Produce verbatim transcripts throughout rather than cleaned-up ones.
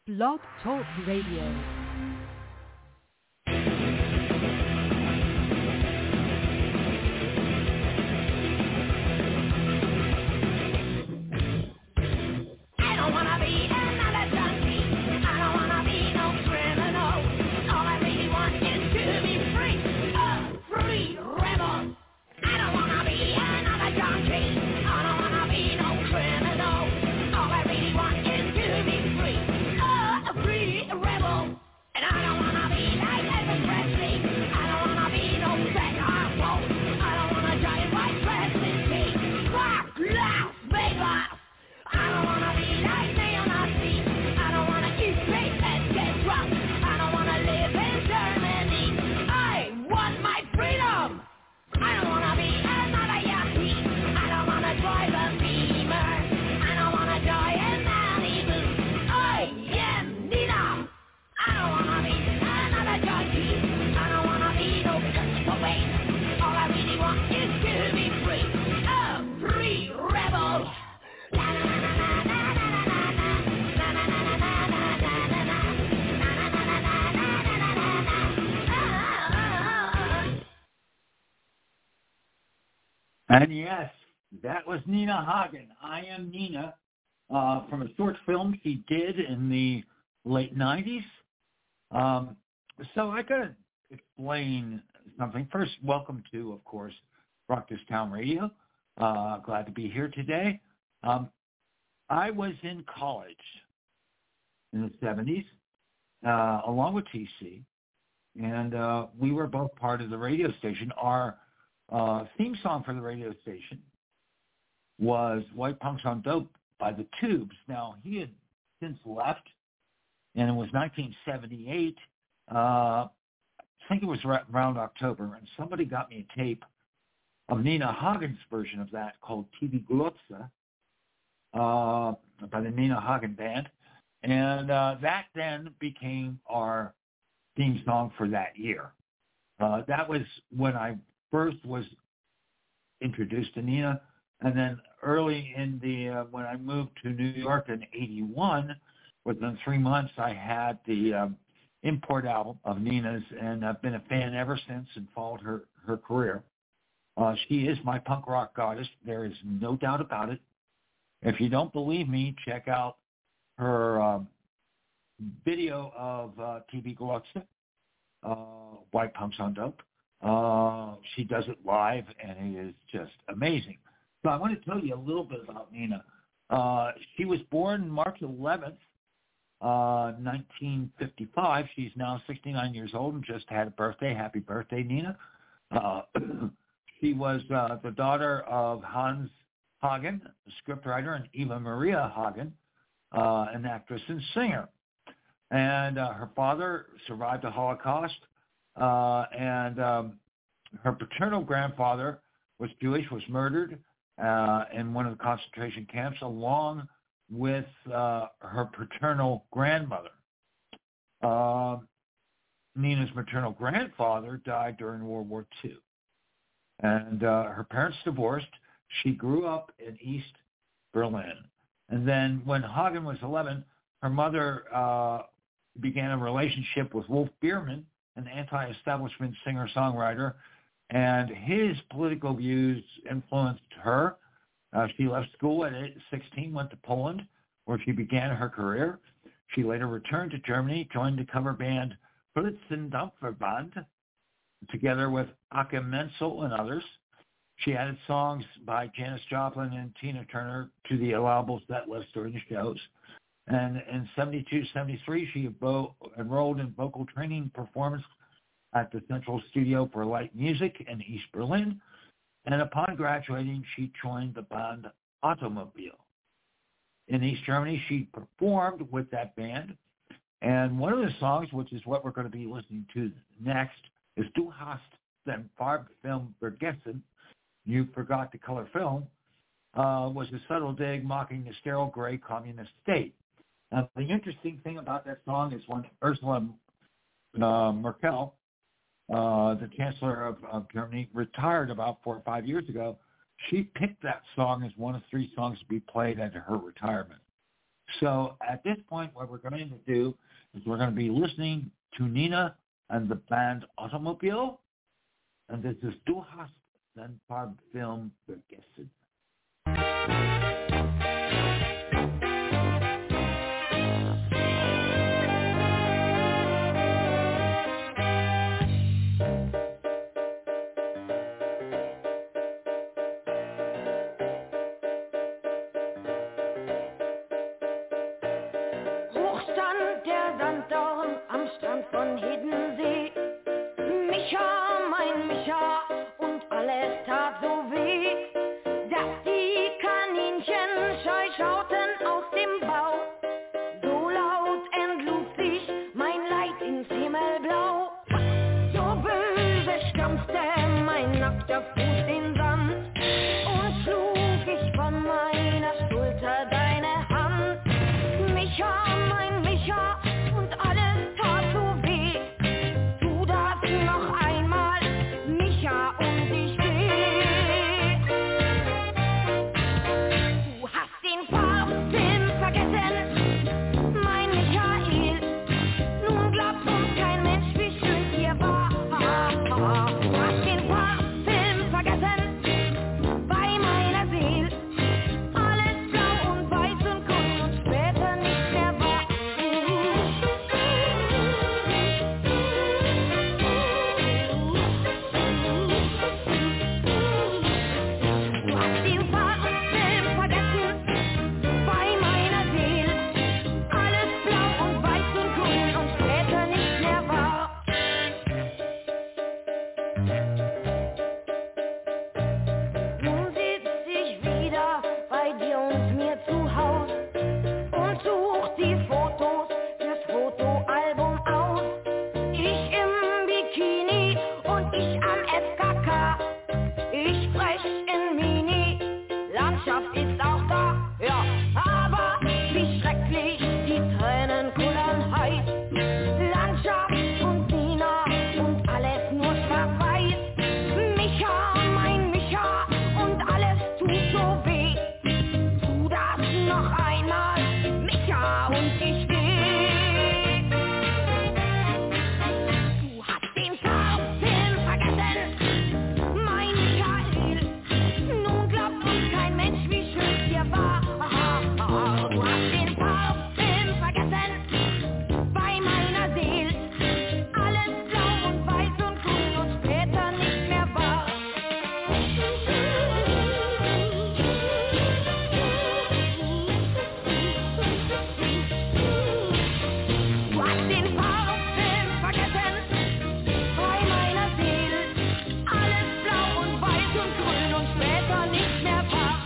Blog Talk Radio. And yes, that was Nina Hagen. I Am Nina, uh, from a short film she did in the late nineties. Um, so I got to explain something. First, welcome to, of course, Rock This Town Radio. Uh, glad to be here today. Um, I was in college in the seventies, uh, along with T C, and uh, we were both part of the radio station. Our Uh, theme song for the radio station was White Punks on Dope by the Tubes. Now, he had since left, and it was nineteen seventy-eight. Uh, I think it was around October, and somebody got me a tape of Nina Hagen's version of that called T V Glotza uh, by the Nina Hagen Band. And uh, that then became our theme song for that year. Uh, that was when I first was introduced to Nina, and then early in the uh, when I moved to New York in eighty-one, within three months I had the um, import album of Nina's, and I've been a fan ever since and followed her her career. Uh, she is my punk rock goddess. There is no doubt about it. If you don't believe me, check out her um, video of uh, T V Glotza, uh, White Punks on Dope. Uh, she does it live, and it is just amazing. So I want to tell you a little bit about Nina. Uh, she was born March eleventh, uh, nineteen fifty-five. She's now sixty-nine years old and just had a birthday. Happy birthday, Nina. Uh, she was uh, the daughter of Hans Hagen, a scriptwriter, and Eva Maria Hagen, uh, an actress and singer. And uh, her father survived the Holocaust. Uh, and um, her paternal grandfather was Jewish, was murdered uh, in one of the concentration camps, along with uh, her paternal grandmother. Uh, Nina's maternal grandfather died during World War Two. And uh, her parents divorced. She grew up in East Berlin. And then when Hagen was eleven, her mother uh, began a relationship with Wolf Biermann, an anti-establishment singer-songwriter, and his political views influenced her. Uh, she left school at sixteen, went to Poland, where she began her career. She later returned to Germany, joined the cover band Blitzendampferband, together with Achim Menzel and others. She added songs by Janis Joplin and Tina Turner to the allowable set list during the shows. And in seventy-two, seventy-three, she abo- enrolled in vocal training performance at the Central Studio for Light Music in East Berlin. And upon graduating, she joined the band Automobile. In East Germany, she performed with that band. And one of the songs, which is what we're going to be listening to next, is Du hast den Farbfilm vergessen, You Forgot the Color Film, uh, was a subtle dig mocking the sterile gray communist state. Now, the interesting thing about that song is when Ursula uh, Merkel, uh, the Chancellor of, of Germany, retired about four or five years ago, she picked that song as one of three songs to be played at her retirement. So at this point, what we're going to do is we're going to be listening to Nina and the band Automobile, and this is Du hast den Farbfilm vergessen. Von Hiddensee, Micha, mein Micha, und alles tat so weh, dass die Kaninchen scheu schauten aus dem Bau. So laut entlud sich mein Leid ins Himmelblau. So böse stampfte mein nackter Fuß den Sand und schlug ich von meiner Schulter deine Hand. Micha, mein Micha, und alles tat so weh. Tu das noch einmal, Micha, und ich will. Du hast den Farbfilm vergessen, mein Michael. Nun glaubt uns kein Mensch, wie schön hier war. Du hast den Farbfilm vergessen, bei meiner Seele. Alles blau und weiß und grün und später nicht mehr wahr. Du hast den Farbfilm vergessen, bei meiner Seele. Alles blau und weiß und grün und später nicht mehr wahr. Nun sitz ich wieder bei dir und mir zu Haus und such die Fotos fürs Fotoalbum aus. Ich im Bikini und ich am F K K. Ich frech in Mini, Landschaft ist auch da, ja, aber wie schrecklich die Tränen kullern heiß. Landschaft und Nina und alles nur schwarz-weiß. Micha, mein Micha, und alles tut so weh. Tu das noch einmal, Micha, und ich will. Du hast den Farbfilm vergessen, mein Michael. Nun glaubt uns kein Mensch, wie schön hier war. Du hast den Farbfilm vergessen, bei meiner Seele. Alles blau und weiß und grün und später nicht mehr wahr. Du hast den Farbfilm vergessen, bei meiner Seele. Alles blau und weiß und grün und später nicht mehr wahr.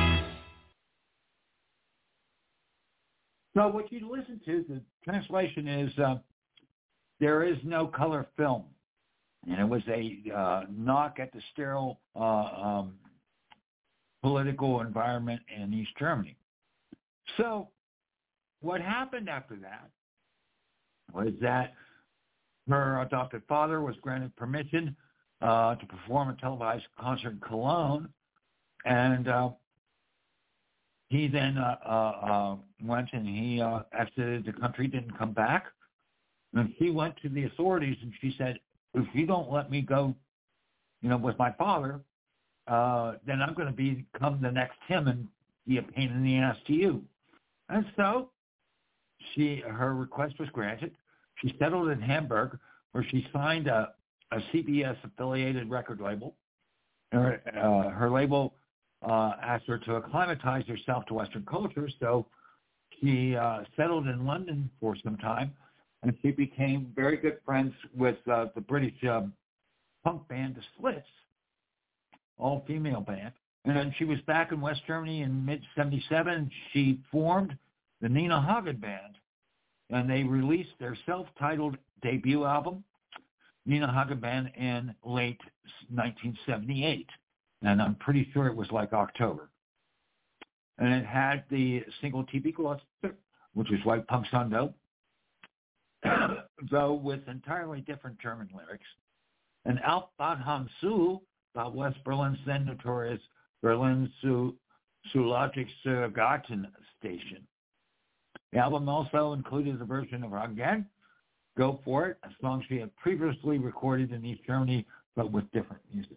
So what you listen to, the translation is, uh, there is no color film. And it was a uh, knock at the sterile uh, um, political environment in East Germany. So what happened after that was that her adopted father was granted permission uh, to perform a televised concert in Cologne, and uh, he then uh, uh, uh, went and he uh, exited the country, didn't come back. And she went to the authorities and she said, if you don't let me go, you know, with my father, uh, then I'm going to become the next him and be a pain in the ass to you. And so she, her request was granted. She settled in Hamburg, where she signed a, a C B S-affiliated record label. Her, uh, her label uh, asked her to acclimatize herself to Western culture, so she uh, settled in London for some time, and she became very good friends with uh, the British um, punk band, The Slits, all-female band. And then she was back in West Germany in mid seventy-seven. She formed the Nina Hagen Band, and they released their self-titled debut album, Nina Hagen Band, in late nineteen seventy-eight. And I'm pretty sure it was like October. And it had the single T B Gloucester, which was White Punks on Dope, though with entirely different German lyrics. And Auf Bad Hamsu, about West Berlin's then notorious Berlin Zoologische Garten station. The album also included a version of Again, Go For It, a song she had previously recorded in East Germany, but with different music.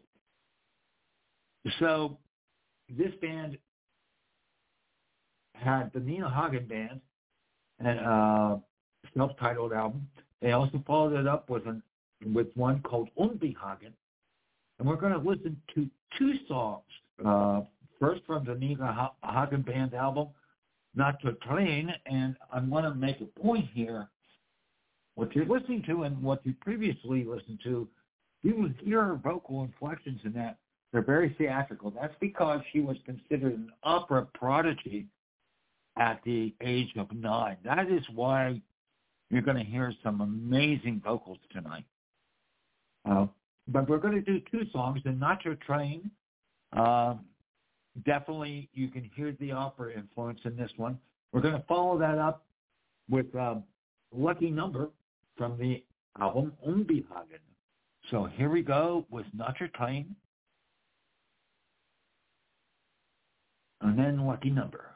So this band had the Nina Hagen Band, and uh, self-titled album. They also followed it up with an with one called Unbehagen, and we're going to listen to two songs. Uh, first from the Nina Hagen Band album, Not to Train, and I want to make a point here. What you're listening to and what you previously listened to, you will hear her vocal inflections in that. They're very theatrical. That's because she was considered an opera prodigy at the age of nine. That is why you're going to hear some amazing vocals tonight. Uh, but we're going to do two songs, and Not Your Train. Uh, definitely, you can hear the opera influence in this one. We're going to follow that up with uh, Lucky Number from the album Unbehagen. So here we go with Not Your Train, and then Lucky Number.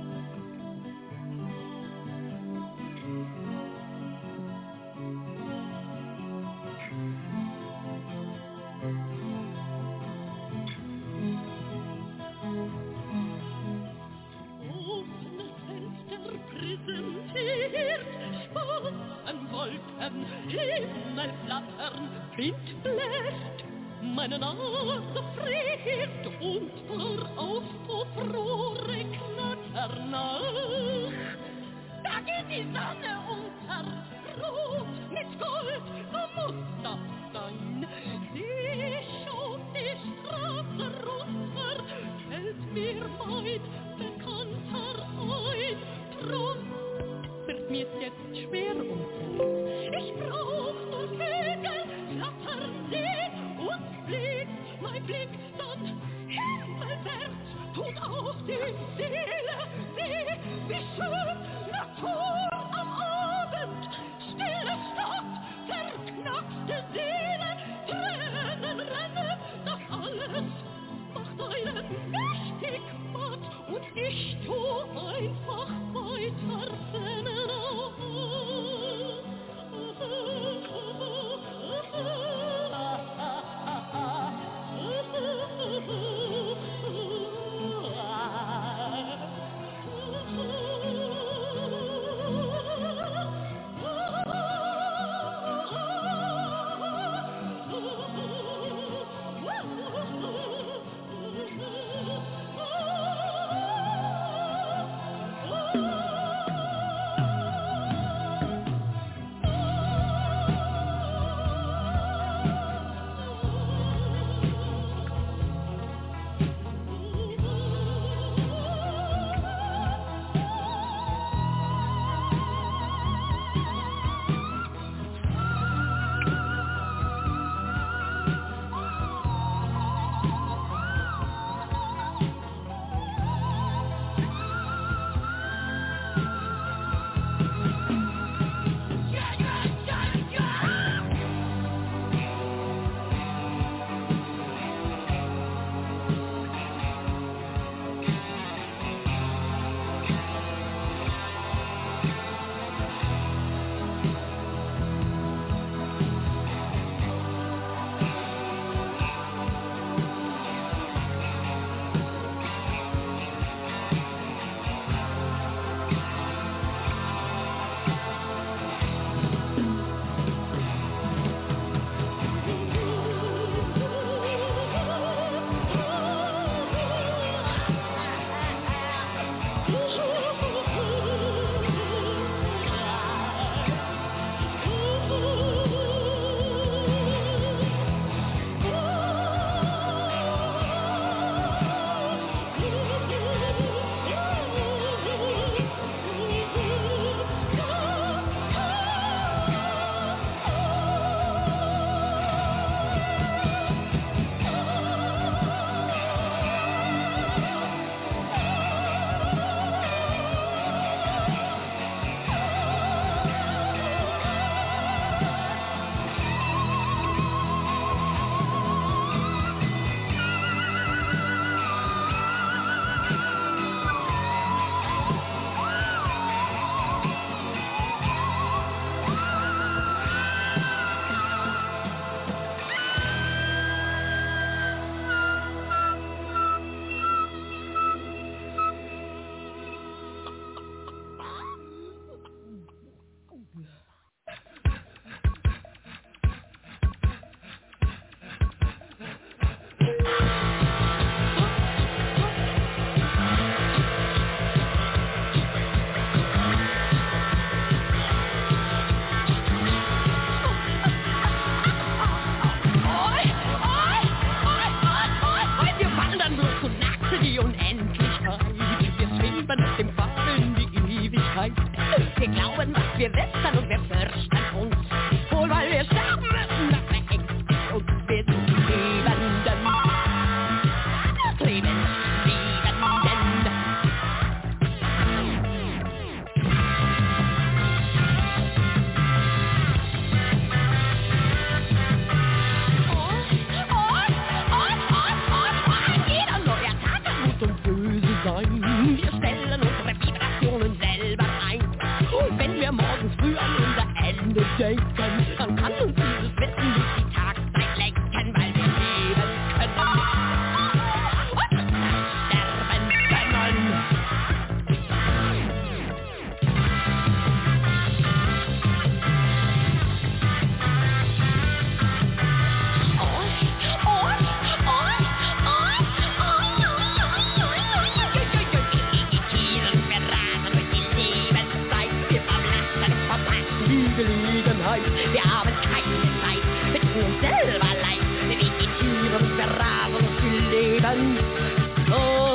Himmel flattern, Wind bläst, meine Nase friert und vor Auspuff knattern nach. Da geht die Sonne unter, rot mit Gold, so muss das sein. Sie schaut die Straße runter, fällt mir mein Bekannter ein. Drum wird mir's jetzt schwer unter. Ich brauch nur Vögel, flattern sie und fliegt mein Blick dann himmelwärts, tut auch die Seele weh, wie schön Natur am Abend, stille Stadt, verknackte Seele, Tränen rennen, das alles macht einen mächtig matt und ich tu einfach weiter rennen auf. glauben, was wir wissen und wir fürchten uns. Wohl, weil wir sterben müssen, das verengt uns. Wir sind die Lebenden. Lebenden. Wir stellen unsere Vibrationen selber ein. Und wenn wir morgens früh an unser Ende denken, dann kann uns dieses Wissen nicht die Tageszeit lenken, weil wir leben können. Und sterben können. Gelegenheit, wir haben keine Zeit, mit uns selber leid, wir vegetieren und verraten uns die Leben. Oh.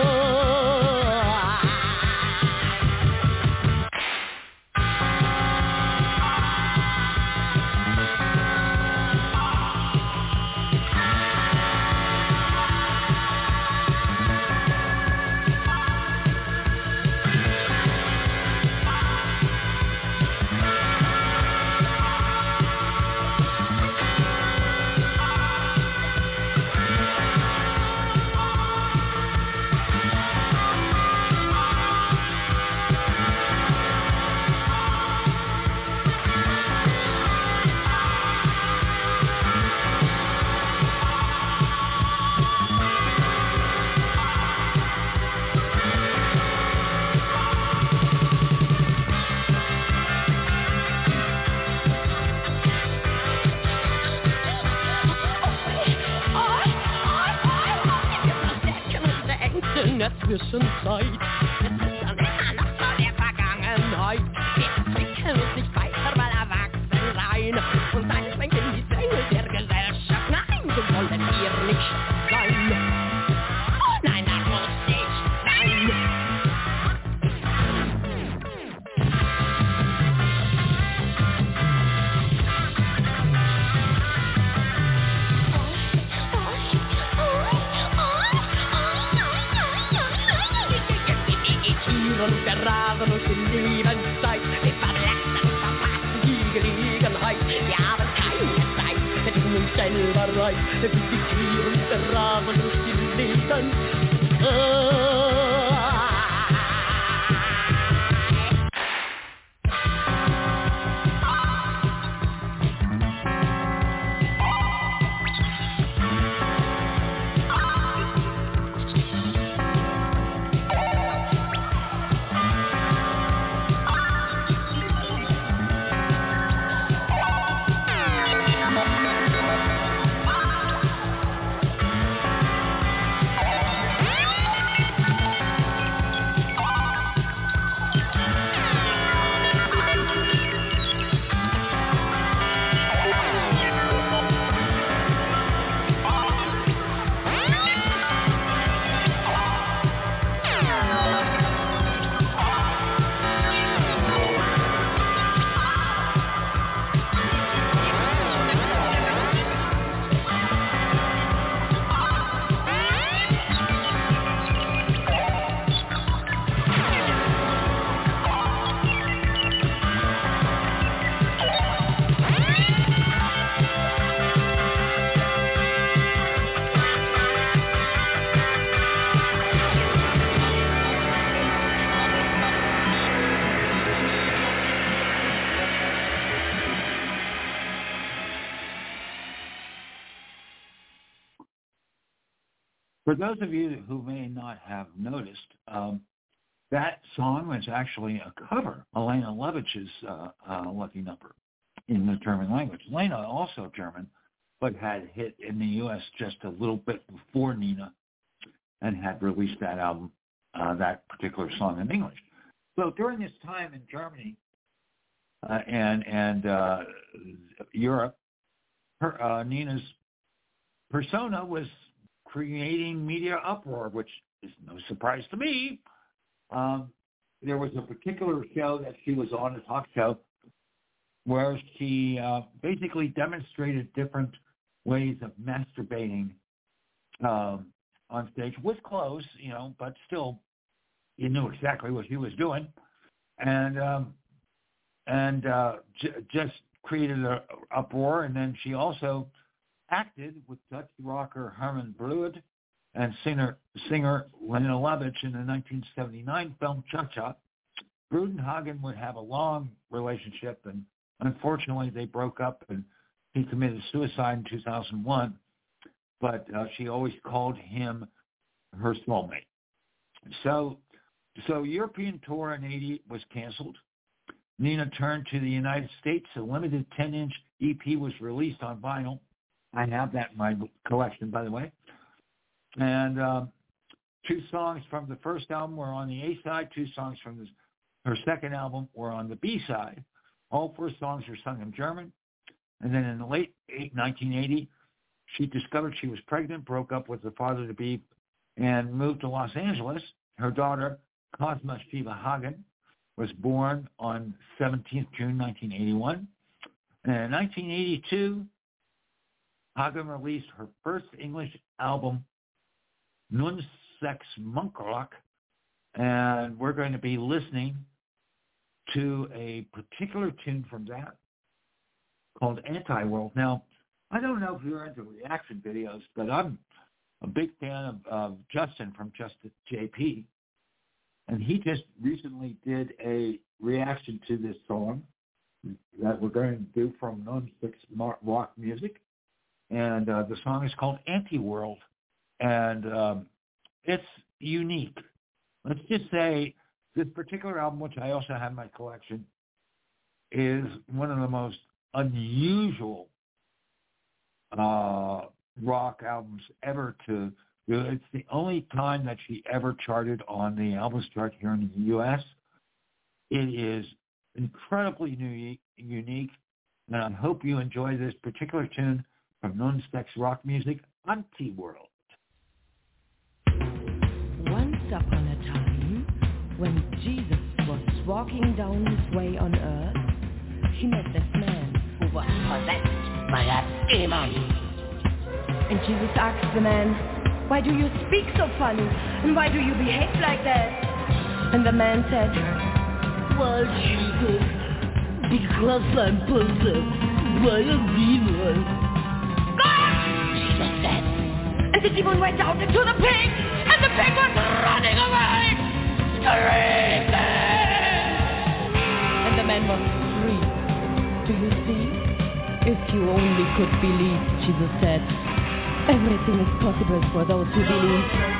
In der Zwischenzeit, es ist dann immer noch so der Vergangenheit. Wir entwickeln uns nicht weiter, weil erwachsen sein. Und dann schwenken die Zwänge der Gesellschaft. Nein, so wollen wir nicht sein. Oh nein, das muss nicht sein. Und geraten uns in Lebenszeit. Wir verlassen und verpassen die Gelegenheit. Wir haben keine Zeit, wir tun uns selber rein. Wir vegetieren und geraten uns in Leben. Oh. For those of you who may not have noticed, um, that song was actually a cover, Elena Levich's uh, uh, Lucky Number, in the German language. Elena, also German, but had hit in the U S just a little bit before Nina and had released that album, uh, that particular song in English. So during this time in Germany uh, and, and uh, Europe, her, uh, Nina's persona was creating media uproar, which is no surprise to me. Um, there was a particular show that she was on, a talk show, where she uh, basically demonstrated different ways of masturbating um, on stage with clothes, you know, but still, you knew exactly what she was doing, and um, and uh, j- just created an uproar. And then she also acted with Dutch rocker Herman Brood and singer singer Lena Lovitch in the nineteen seventy-nine film Cha-Cha. Brood and Hagen would have a long relationship, and unfortunately they broke up, and he committed suicide in two thousand one. But uh, she always called him her soulmate. So, so European tour in eighty was canceled. Nina turned to the United States. A limited ten-inch E P was released on vinyl. I have that in my collection, by the way. And um, two songs from the first album were on the A side. Two songs from the, her second album were on the B side. All four songs were sung in German. And then in the late nineteen eighty, she discovered she was pregnant, broke up with her father-to-be, and moved to Los Angeles. Her daughter, Cosma Shiva Hagen, was born on seventeenth of June, nineteen eighty-one. And in nineteen eighty-two, Hagen released her first English album, Nun Sex Monkrock, and we're going to be listening to a particular tune from that called Anti-World. Now, I don't know if you're into reaction videos, but I'm a big fan of, of Justin from Justin J P, and he just recently did a reaction to this song that we're going to do from Non-Six Rock Music, and uh, the song is called Anti-World, and um, it's unique. Let's just say this particular album, which I also have in my collection, is one of the most unusual uh, rock albums ever to do. It's the only time that she ever charted on the albums chart here in the U S. It is incredibly unique, unique, and I hope you enjoy this particular tune from Non-Sex Rock Music, Anti-World. Once upon a time, when Jesus was walking down his way on earth, he met this man who was possessed by a demon. And Jesus asked the man, "Why do you speak so funny? And why do you behave like that?" And the man said, "Well, Jesus, because I'm possessed by a demon." Jesus said. And the demon went out into the pig, and the pig was running away, screaming. And the man was free. Do you see? If you only could believe, Jesus said. Everything is possible for those who believe.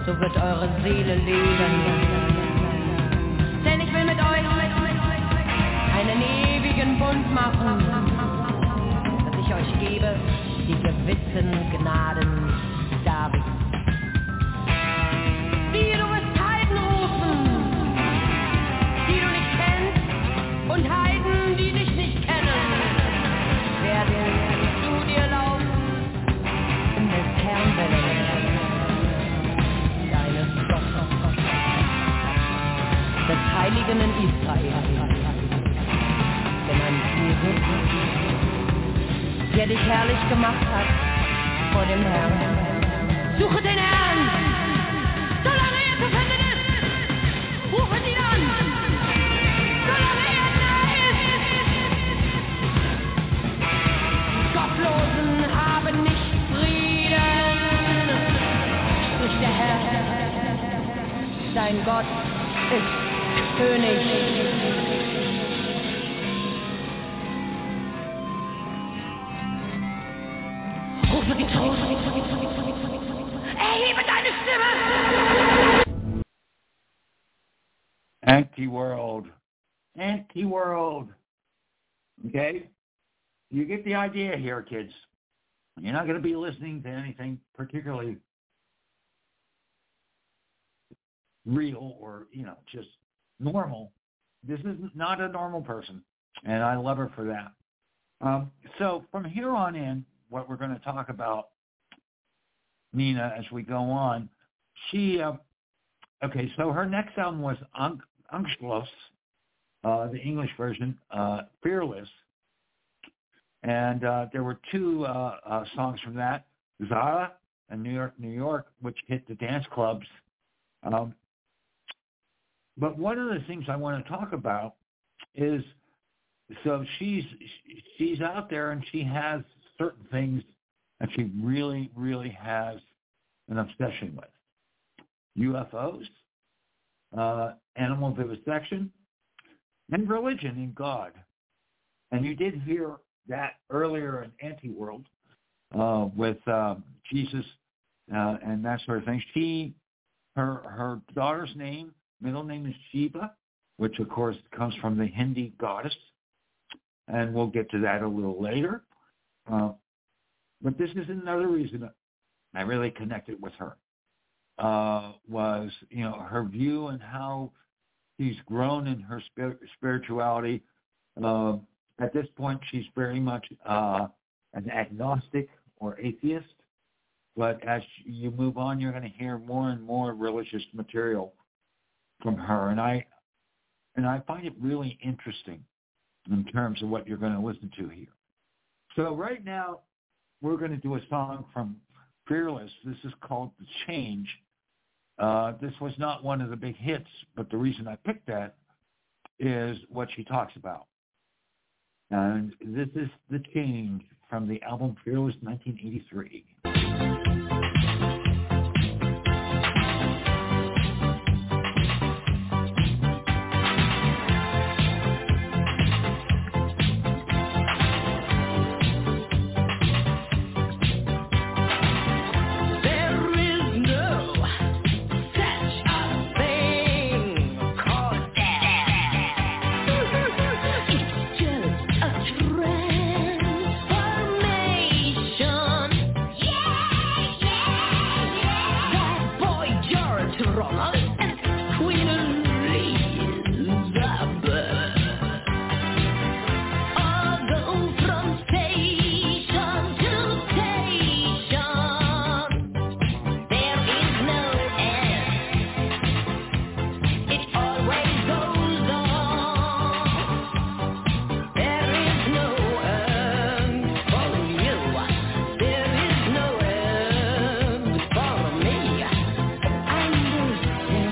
so wird eure Seele leben. Denn ich will mit euch einen ewigen Bund machen, dass ich euch gebe die gewissen Gnaden Davids. Die du wirst Heiden rufen, die du nicht kennst, und Heiden, die dich nicht kennen, werden zu dir laufen in des Herrn Wellen, deines Gottes, des Heiligen in Israel, genannt Jesus, der dich herrlich gemacht hat vor dem Herrn. Suche den Herrn, solange er zu finden ist. Rufe ihn an, solange er nahe ist. Die Gottlosen haben nicht Frieden, spricht der Herr. Dein Gott ist König. Rufe Getrost, erhebe deine Stimme! Anti-world. Anti-world. Okay? You get the idea here, kids. You're not going to be listening to anything particularly real or, you know, just normal. This is not a normal person, and I love her for that. Um, so from here on in, what we're going to talk about, Nina, as we go on, she, uh, okay, so her next album was Ang- Angstlos, uh, the English version, uh, Fearless, and uh, there were two uh, uh, songs from that, Zara and New York, New York, which hit the dance clubs. Um, but one of the things I want to talk about is, so she's she's out there and she has certain things that she really, really has an obsession with. U F Os, uh, animal vivisection, and religion in God. And you did hear that earlier in Anti-World uh, with uh, Jesus uh, and that sort of thing. She, her, her daughter's name, middle name is Shiva, which of course comes from the Hindi goddess. And we'll get to that a little later. Uh, but this is another reason I really connected with her, uh, was, you know, her view and how she's grown in her spir- spirituality. Uh, at this point, she's very much uh, an agnostic or atheist. But as you move on, you're going to hear more and more religious material from her. And I, and I find it really interesting in terms of what you're going to listen to here. So right now, we're going to do a song from Fearless. This is called The Change. Uh, this was not one of the big hits, but the reason I picked that is what she talks about. And this is The Change from the album Fearless nineteen eighty-three. Understand.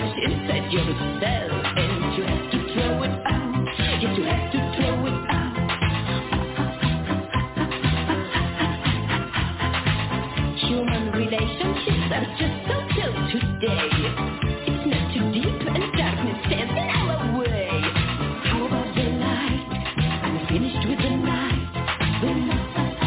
trash inside yourself, and you have to throw it out. Yes, you have to throw it out. Human relationships are just so dull today. It's not too deep, and darkness stands in our way. How about the light? I'm finished with the night. The night.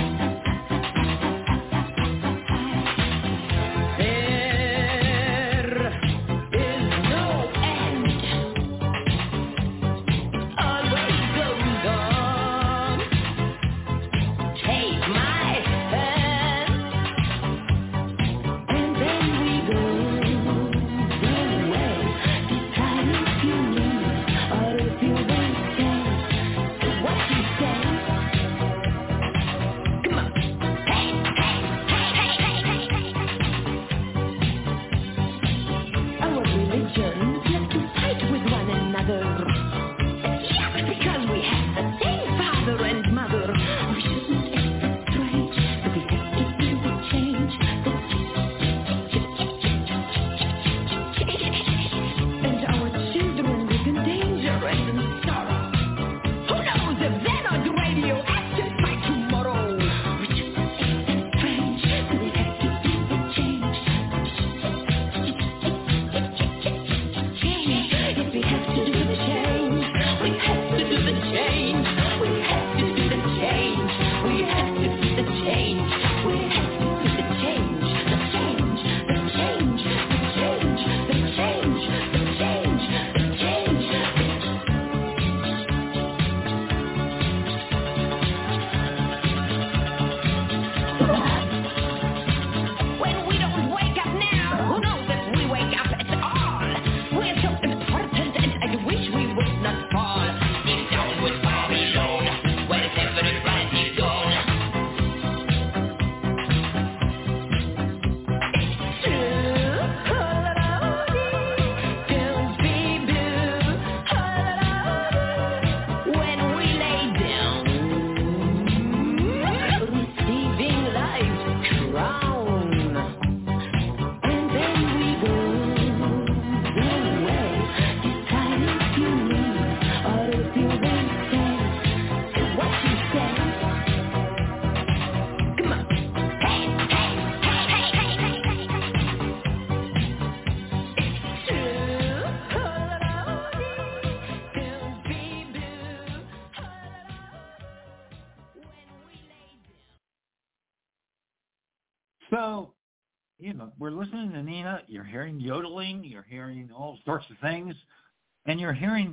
So, you know, we're listening to Nina, you're hearing yodeling, you're hearing all sorts of things, and you're hearing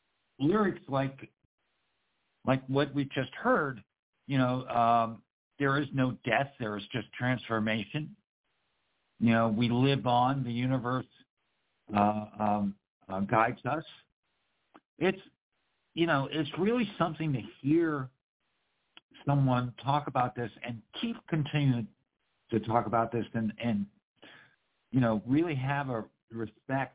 lyrics like like what we just heard, you know, um, there is no death, there is just transformation. You know, we live on, the universe uh, um, uh, guides us. It's, you know, it's really something to hear someone talk about this and keep continuing to talk about this and, and, you know, really have a respect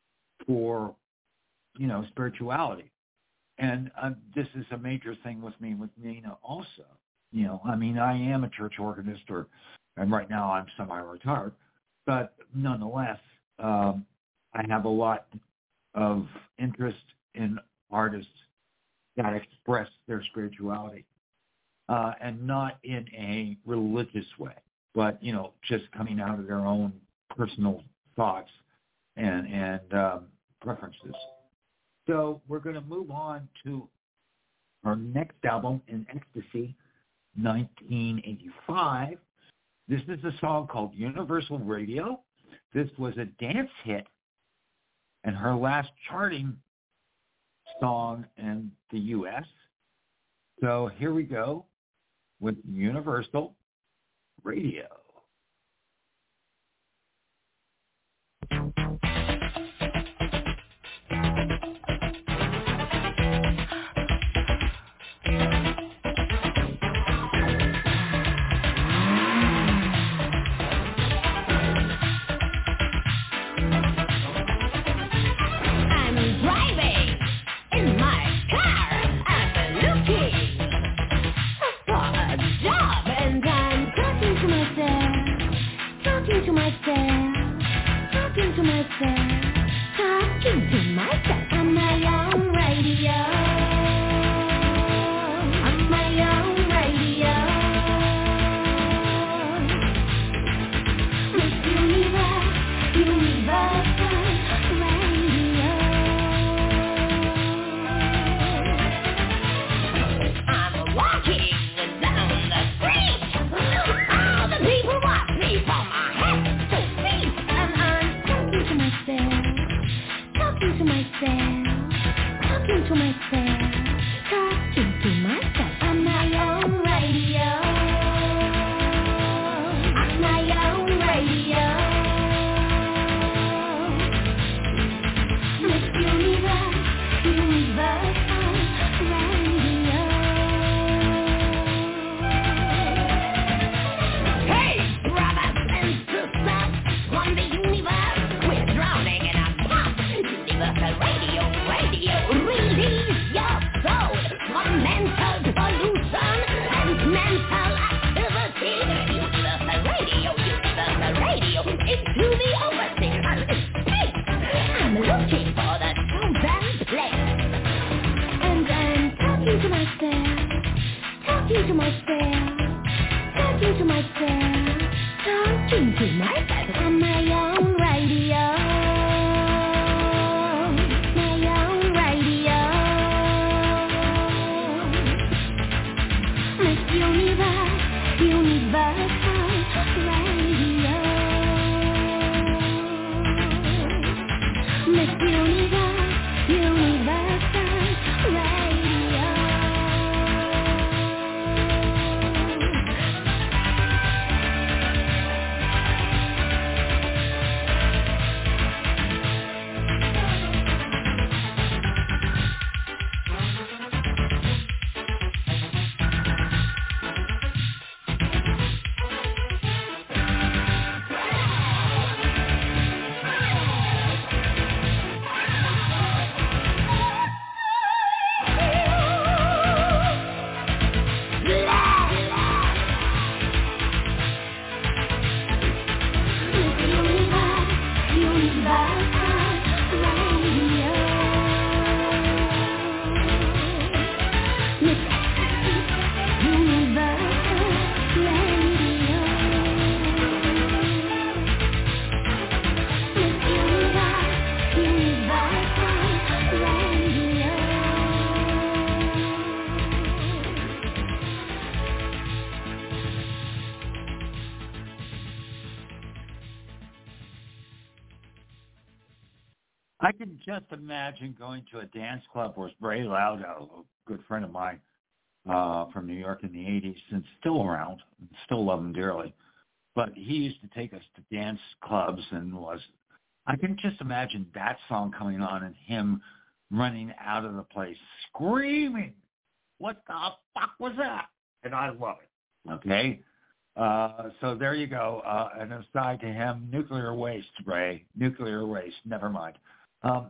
for, you know, spirituality. And uh, this is a major thing with me with Nina also. You know, I mean, I am a church organist, or, and right now I'm semi-retired, but nonetheless, um, I have a lot of interest in artists that express their spirituality, uh, and not in a religious way, but, you know, just coming out of their own personal thoughts and, and um, preferences. So we're going to move on to our next album, In Ecstasy, nineteen eighty-five. This is a song called Universal Radio. This was a dance hit and her last charting song in the U S. So here we go with Universal Radio. Talking to myself, I can just imagine going to a dance club where Ray Laudo, a good friend of mine uh, from New York in the eighties, and still around, still love him dearly. But he used to take us to dance clubs and was, I can just imagine that song coming on and him running out of the place screaming, "What the fuck was that?" And I love it, okay? Uh, so there you go. Uh, an aside to him, nuclear waste, Ray, nuclear waste, never mind. Um,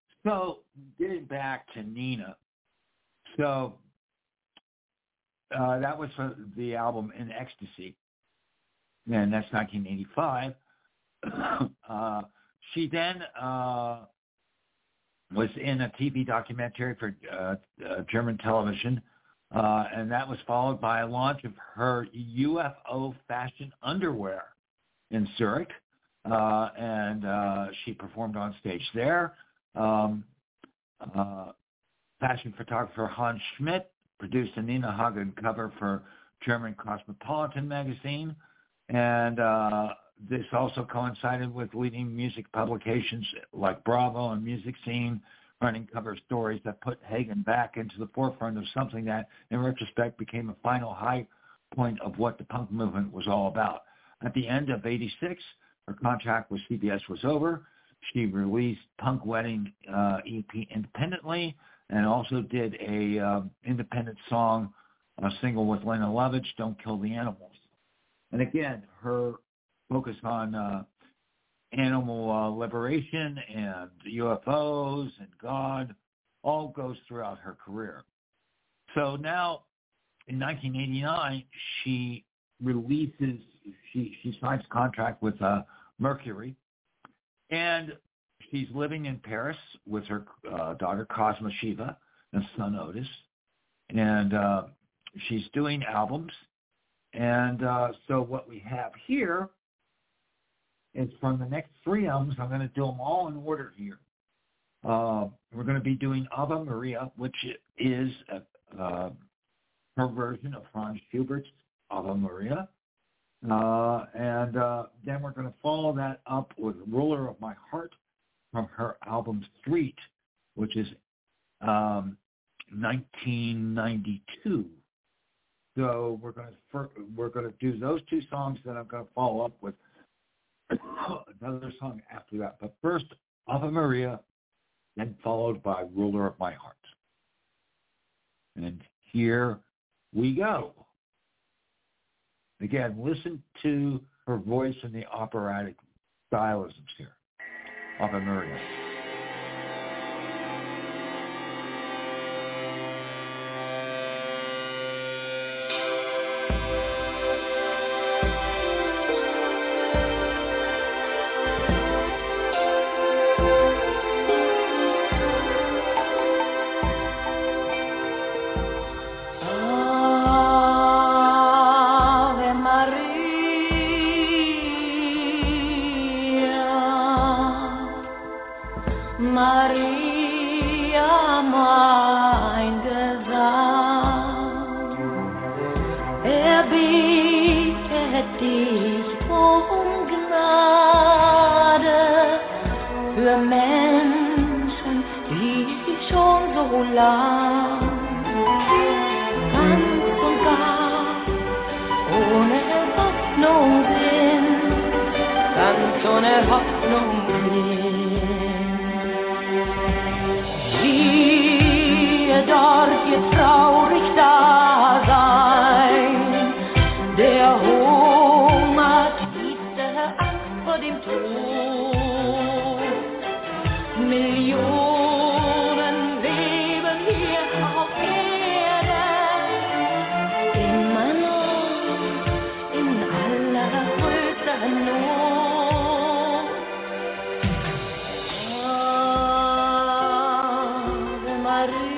so getting back to Nina, so uh, that was for the album In Ecstasy, and that's nineteen eighty-five. uh, she then uh, was in a T V documentary for uh, uh, German television, uh, and that was followed by a launch of her U F O fashion underwear in Zurich. Uh, and uh, she performed on stage there. Um, uh, fashion photographer Hans Schmidt produced a Nina Hagen cover for German Cosmopolitan magazine. And uh, this also coincided with leading music publications like Bravo and Music Scene, running cover stories that put Hagen back into the forefront of something that, in retrospect, became a final high point of what the punk movement was all about. At the end of eighty-six, her contract with C B S was over. She released Punk Wedding uh, E P independently and also did a uh, independent song, a single with Lena Lovitch, Don't Kill the Animals. And again, her focus on uh, animal uh, liberation and U F Os and God all goes throughout her career. So now in nineteen eighty-nine, she releases, she, she signs a contract with uh, Mercury, and she's living in Paris with her uh, daughter Cosma Shiva and son Otis, and uh, she's doing albums. And uh, so what we have here is from the next three albums. I'm going to do them all in order here. Uh, we're going to be doing Ave Maria, which is a, uh, her version of Franz Schubert's Ave Maria. Uh, and uh, then we're going to follow that up with Ruler of My Heart from her album Street, which is um, nineteen ninety-two. So we're going to we're going to do those two songs. Then I'm going to follow up with another song after that. But first, Ave Maria, then followed by Ruler of My Heart. And here we go. Again, listen to her voice and the operatic stylisms here. Ave Maria. Maria, mein Gesang, er bittet dich um Gnade für Menschen, die schon so lang ganz und gar ohne Hoffnung sind, ganz ohne Hoffnung sind. Dort wird traurig da sein, der Hunger, tiefste Angst vor dem Tod. Millionen leben hier auf Erden, immer noch in allergrößter Not. Ave Maria.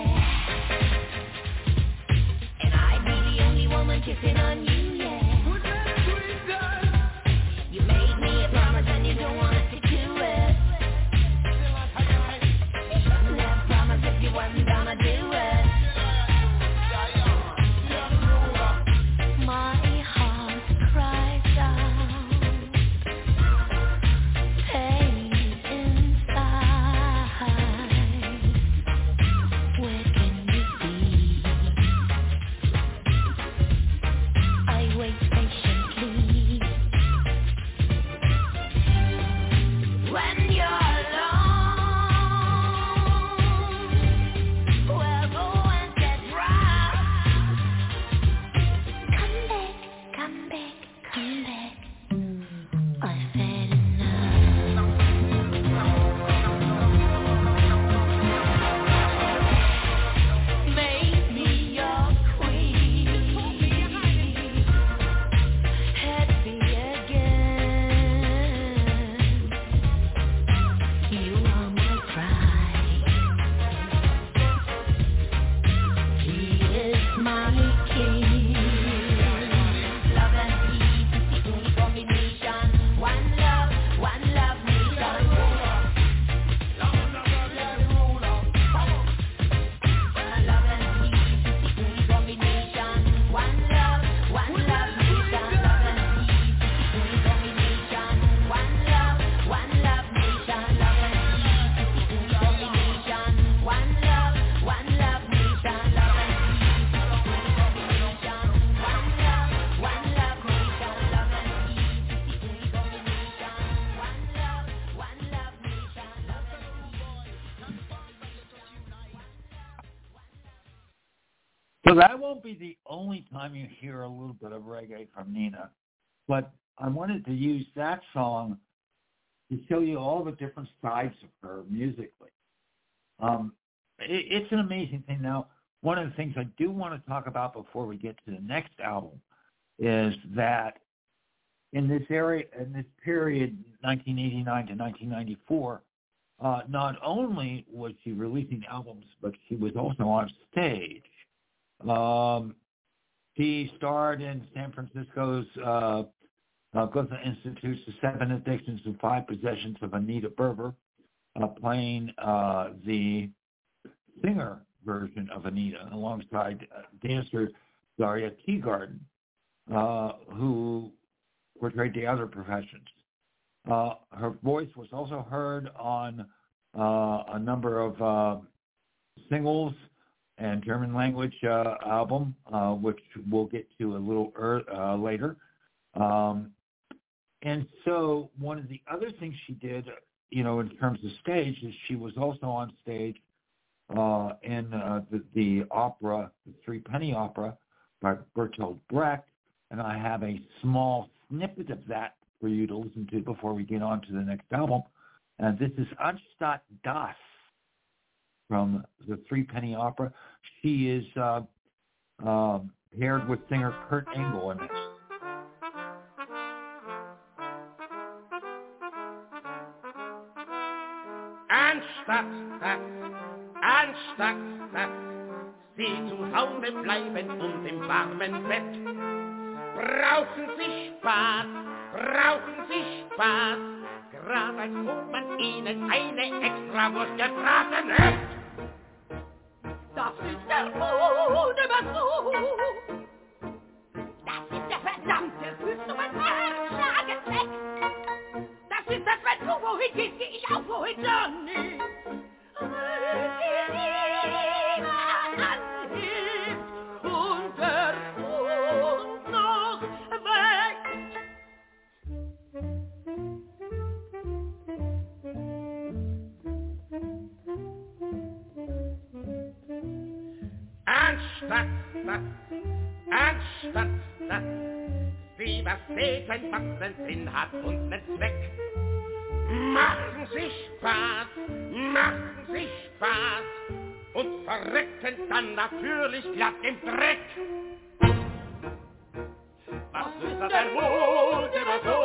And I'd be the only woman kissing on you, yeah. You made me a promise and you don't want to stick to it. You shouldn't have promised if you wasn't gonna do it. My heart cries out, pain inside. Where can you be? I wait patiently. When you're alone, well, go and get right. Come back, come back, come back. I've had enough. Make me your queen. Happy again. You are my pride. He is my king. Love and peace is the only combination. One love, one love nation. Love and peace is the only combination. One love, one love nation. Love and peace is the only combination. One love, one love nation. Love and peace is the only combination. One love, one love nation. Love and peace is the only combination. One love, one love nation. Love and peace is the only combination. One love, one love nation. Love and So that won't be the only time you hear a little bit of reggae from Nina, but I wanted to use that song to show you all the different sides of her musically. Um, it, it's an amazing thing. Now, one of the things I do want to talk about before we get to the next album is that in this area, in this period, nineteen eighty-nine to nineteen ninety-four, uh, not only was she releasing albums, but she was also on stage. Um, she starred in San Francisco's uh, uh, Goethe Institute's The Seven Addictions and Five Possessions of Anita Berber, uh, playing uh, the singer version of Anita alongside uh, dancer Daria Teagarden, uh, who portrayed the other professions. Uh, her voice was also heard on uh, a number of uh, singles and German language uh, album, uh, which we'll get to a little er- uh, later. Um, and so one of the other things she did, you know, in terms of stage, is she was also on stage uh, in uh, the, the opera, the Three Penny Opera by Bertolt Brecht, and I have a small snippet of that for you to listen to before we get on to the next album. And this is Anstatt das from the Three Penny Opera. She is uh, uh, paired with singer Kurt Engel in this. Anstatt dass, anstatt dass Sie zu Hause bleiben und im warmen Bett, brauchen Sie Spaß, brauchen Sie Spaß, gerade als ob man Ihnen eine Extrawurst gebraten hätte. Das ist der Modebesuch. Das ist der verdammte Fuß um ein Herzschlageffekt. Das ist das Besuch, wohin geht, geh ich auch, wohin dann nicht. Niemand anhebt und der Fuß noch wächst. Anstatt das, anstatt das, Sie was beten, was den Sinn hat und nen Zweck. Machen Sie Spaß, machen Sie Spaß und verrecken dann natürlich glatt im Dreck. Was ist das denn wohl, immer so?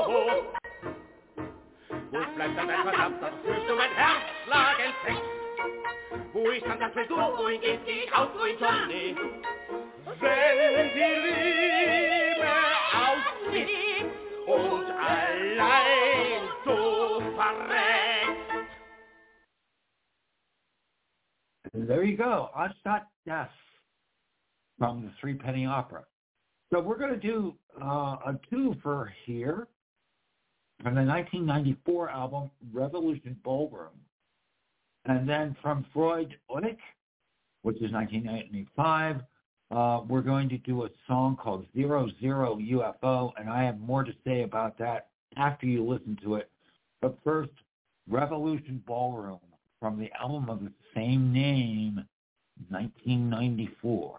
Wo bleibt dann ein verdammter Fuß um ein Herzschlageffekt? Wo ruhig kann das Bild ruhig ist die aus, ruhig Johnny. Wenn die Liebe ausfliegt und allein so verreckt. There you go. Anstatt das from the Three Penny Opera. So we're going to do uh, a twofer here from the nineteen ninety-four album Revolution Ballroom. And then from Freud Onik, which is nineteen ninety-five, uh, we're going to do a song called Zero Zero U F O, and I have more to say about that after you listen to it. But first, Revolution Ballroom from the album of the same name, nineteen ninety-four.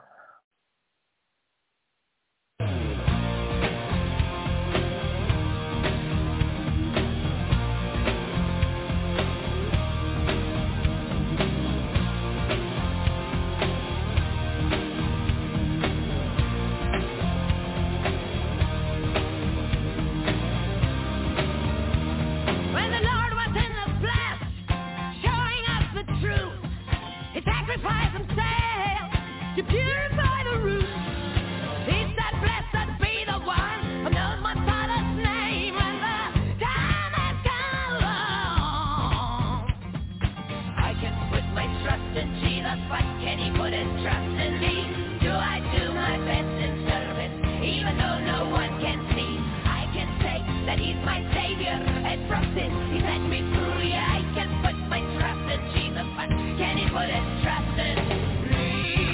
Sacrifice himself to purify the root. He said, blessed be the one who knows my Father's name, and the time has come. I can put my trust in Jesus, but can he put his trust in me? Do I do my best in service, even though no one can see? I can say that he's my Savior and trust him, he set me free. I can put my trust in Jesus, but can he put his trust in me?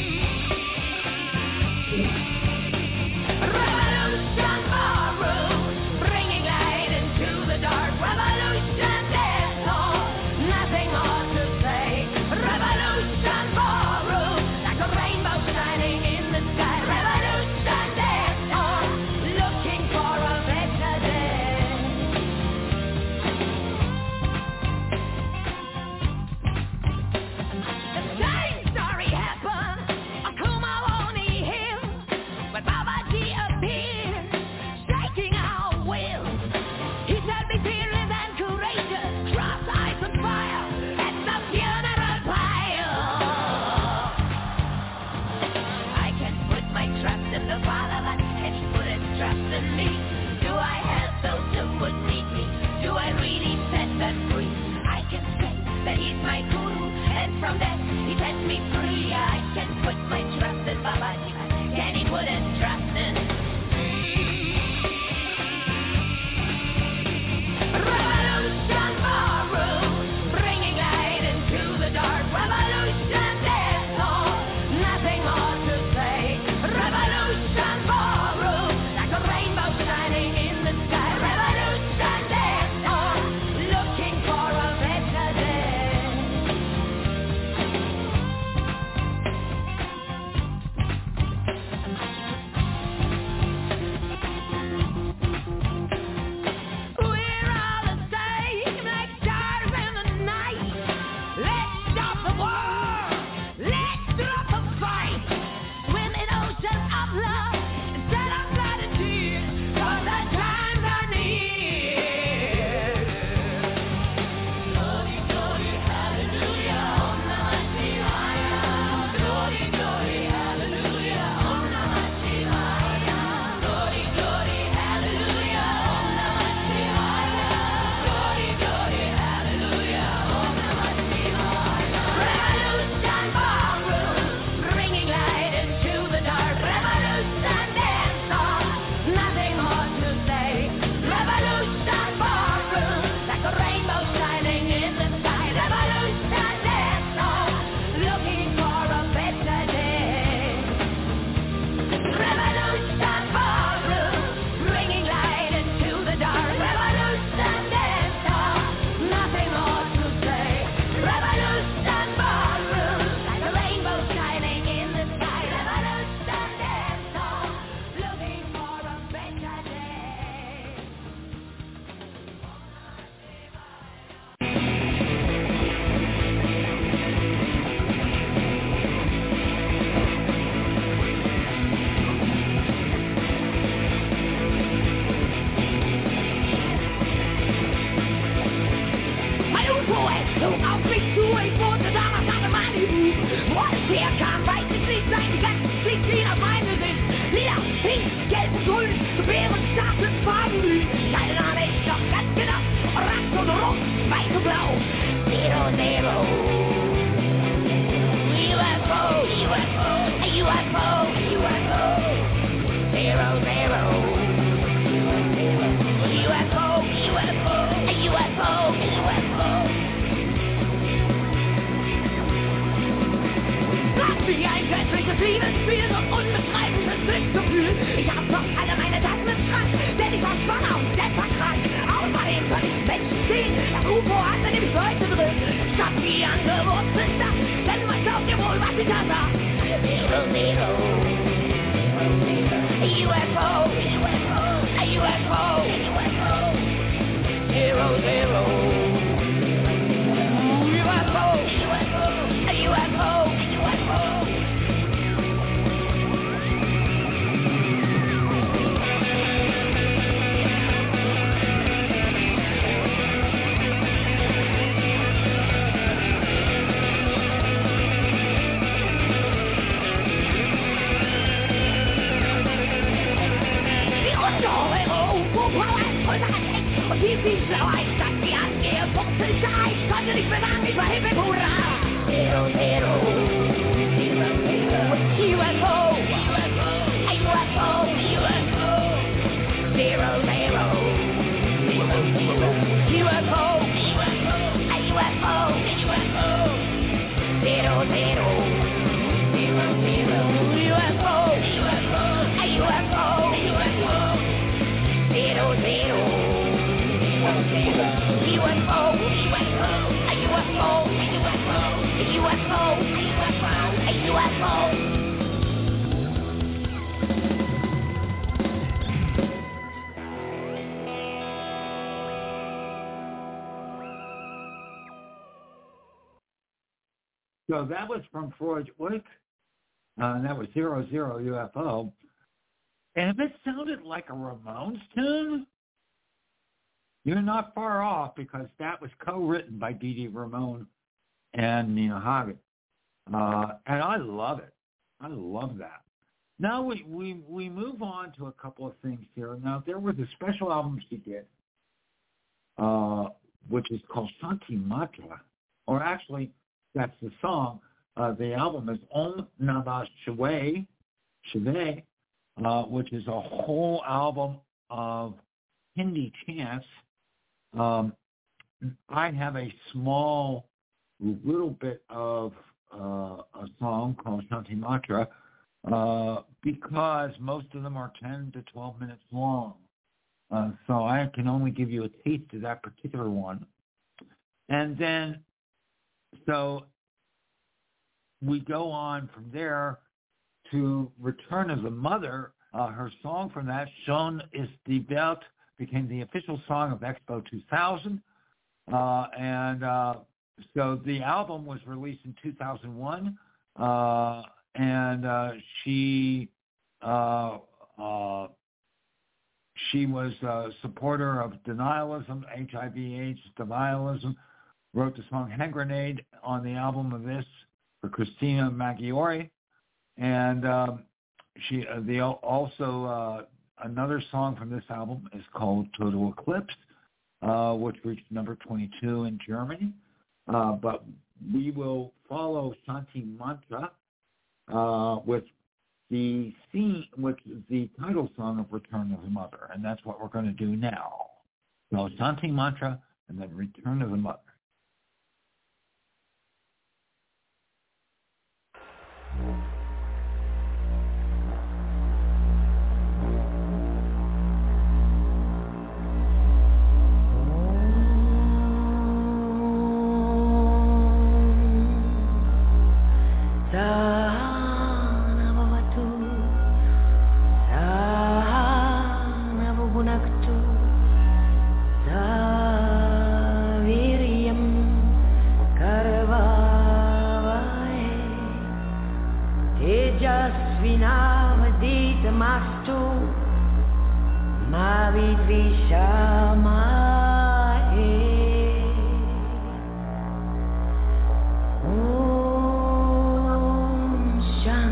Revolution Ballroom, bringing light into the dark. Revolution dance hall, nothing more to say. Revolution Ballroom, like a rainbow shining in the sky. Revolution dance hall, looking for a better day. es nicht sein, die ganzen Stinklieder meine sind. Lila, pink, gelb, grün, Beeren, starkes Farbenglüh. Deine Name ist doch ganz genau. Orange und rot, weiß und blau. Zero, zero. U F O, U F O, U F O, U F O. Zero, zero. U F O, U F O, U F O, U F O. Lass mich ein göttliches Liebesspiel und unbeschreibliches Glücksgefühl. Ich hab doch alle meine Tassen im Schrank, denn ich war schwanger und selber krank. Außerdem soll ich Menschen sehen, das U F O hat mir nämlich Leute drin. Statt wie angewurzelt, denn man glaubt ihr wohl, was ich da sah. Zero, zero. U F O, U F O, U F O, U F O. Zero, zero. U F O, U F O, U F O, U F O. Und wie viel Schlauheit, dass die angehe, Fuchselschei, ich konnte nicht mehr sagen, ich war hippe, hurra! Zero, zero, zero, zero, U F O, U F O, U F O, U F O, zero, zero, zero, zero, U F O, U F O, U F O, U F O, zero, zero, zero, zero, U F O, U F O, U F O, U F O, zero, zero. U F O, U F O, U F O, U F O, U F O, U F O. So that was from Freud's work, uh, and that was Zero Zero U F O. And if it sounded like a Ramones tune, you're not far off, because that was co-written by Dee Dee Ramone and Nina Hagen. Uh, and I love it. I love that. Now we, we, we move on to a couple of things here. Now, there was a special album she did, uh, which is called Shanti Matra, or actually, that's the song. Uh, the album is Om Namah Shivaya, Shivaya, uh, which is a whole album of Hindi chants. Um, I have a small little bit of uh, a song called Shanti Matra uh, because most of them are ten to twelve minutes long. Uh, so I can only give you a taste of that particular one. And then, so we go on from there to Return of the Mother. Uh, her song from that, Schon ist die Welt, became the official song of Expo two thousand. Uh, and uh, so the album was released in two thousand one. Uh, and uh, she uh, uh, she was a supporter of denialism, H I V AIDS denialism, wrote the song Hand Grenade on the album of this for Christina Maggiore. And um, she uh, the also uh, another song from this album is called Total Eclipse, uh, which reached number twenty-two in Germany. Uh, but we will follow Shanti Matra uh, with the scene, which is the title song of Return of the Mother, and that's what we're going to do now. So Shanti Matra and then Return of the Mother. Om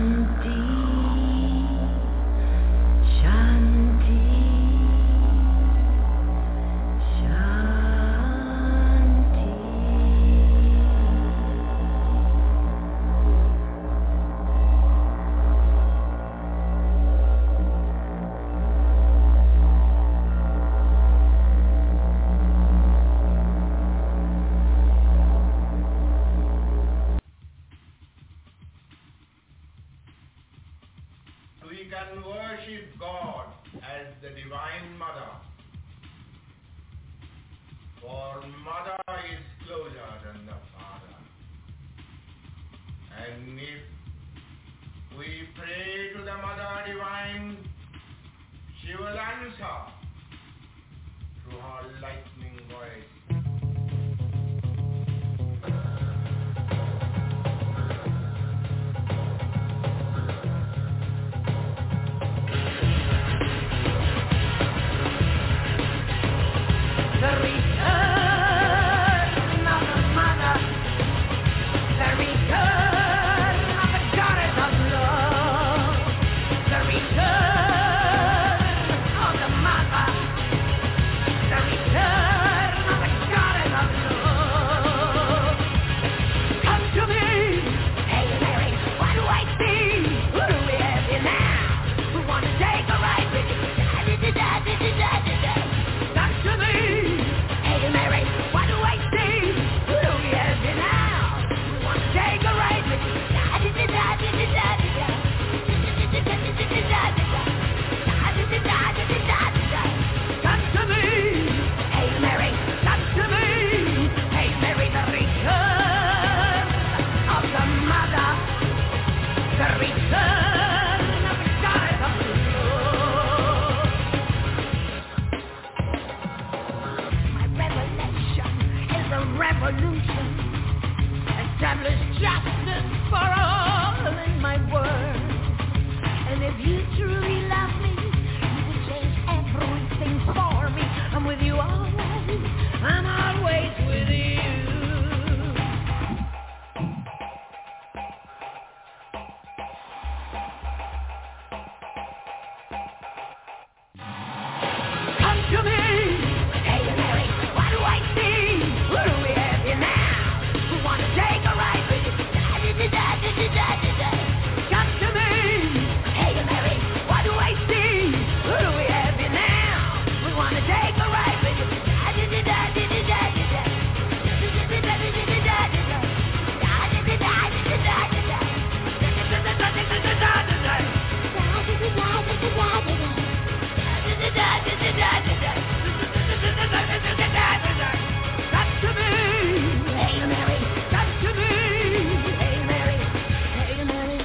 we can worship God as the Divine Mother. For Mother is closer than the Father. And if we pray to the Mother Divine, she will answer through her lightning voice. The return of the mother, the return of the goddess of love, the return of the mother, the return of the goddess of love. Come to me, hey Mary, what do I see? Who do we have here now? We want to take a ride with you. Come to me. Hey Mary, what do I see? Who do we have here now? We want to take a ride with you. Come to me. Hey Mary, come to me. Hey Mary, the return of the mother, the return of the goddess of love. My revelation is a revolution. Establish justice for all in my word. And if you truly love me, you will change everything for me. I'm with you always. I'm always with you. Come to me. Hey Mary, what do I see? Who do we have here now? We want to take a ride with you. Come to me. Hey Mary, what do I see? Who do we have here now? We want to take a ride with you. Come to me. Hey Mary, come to me. Hey Mary, hey Mary.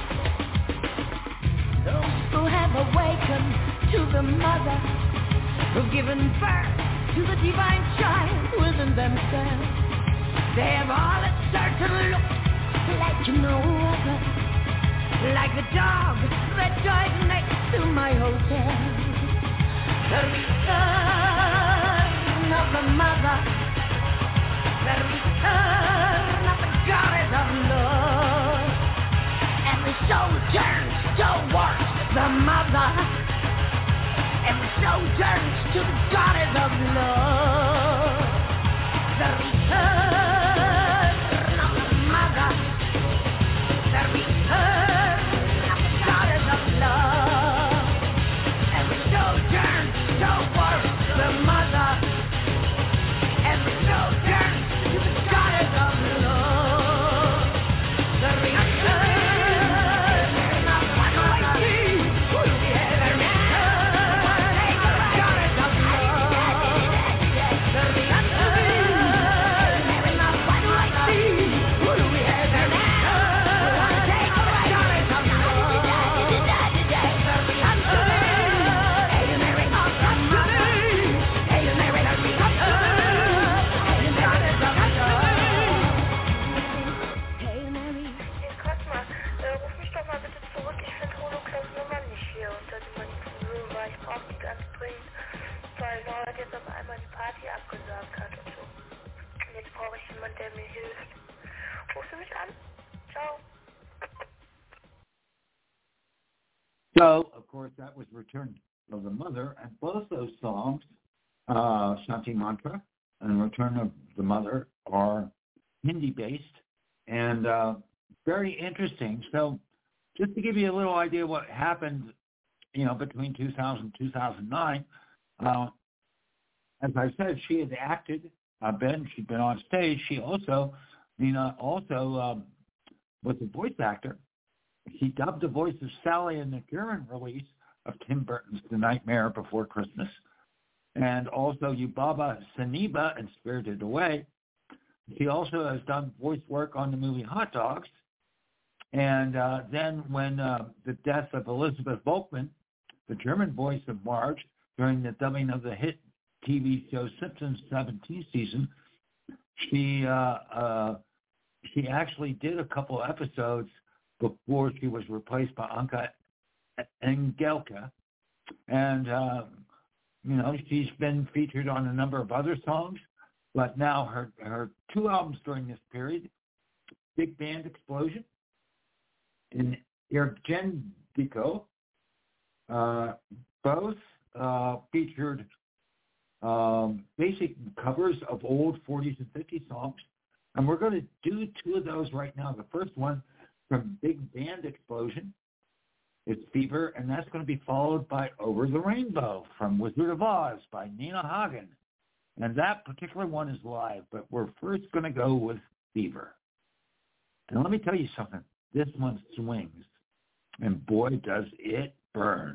Those who have awakened to the mother, who've given birth to the divine child within themselves, they have all a certain look like no other, like the dog that died next to my hotel. The return of the mother, the return of the goddess of love. Every soul turns towards the mother. Every soul turns to the goddess of love. The return of the mother. The return of the goddess of love. Every soul turns towards the mother. Every soul turns to the goddess of love. The return of what do I see? Who do we have now? The goddess of love. The return of what do I see? Who do we have now? The goddess of love. Come to me. Hey Mary, come to me. Hey Mary, come to me. Hey goddess of love. Hey Mary. Cosma, äh, ruf mich doch mal bitte zurück. Ich finde Holoklas Nummer nicht hier unter dem Manipulieren, weil ich brauche die ganz dringend, weil Norbert jetzt auf einmal die Party abgesagt hat und so. Und jetzt brauche ich jemanden, der mir hilft. Rufst du mich an? Ciao. So, of course, that was Return of the Mother, and both those songs, uh, Shanti Mantra and Return of the Mother, are Hindi-based and uh, very interesting. So just to give you a little idea what happened, you know, between two thousand and two thousand nine, uh, as I said, she had acted, uh, Ben, she'd been on stage. She also, Nina also um, was a voice actor She dubbed the voice of Sally in the German release of Tim Burton's The Nightmare Before Christmas, and also Yubaba Saniba in Spirited Away. She also has done voice work on the movie Hot Dogs. And uh, then when uh, the death of Elizabeth Volkman, the German voice of Marge, during the dubbing of the hit T V show Simpsons seventeenth season, she uh, uh, she actually did a couple episodes before she was replaced by Anka Engelke. And, uh, you know, she's been featured on a number of other songs, but now her, her two albums during this period, Big Band Explosion and Ergendico, uh, both uh, featured um, basic covers of old forties and fifties songs. And we're going to do two of those right now. The first one from Big Band Explosion, it's Fever, and that's going to be followed by Over the Rainbow from Wizard of Oz by Nina Hagen. And that particular one is live, but we're first going to go with Fever. And let me tell you something. This one swings, and boy, does it burn.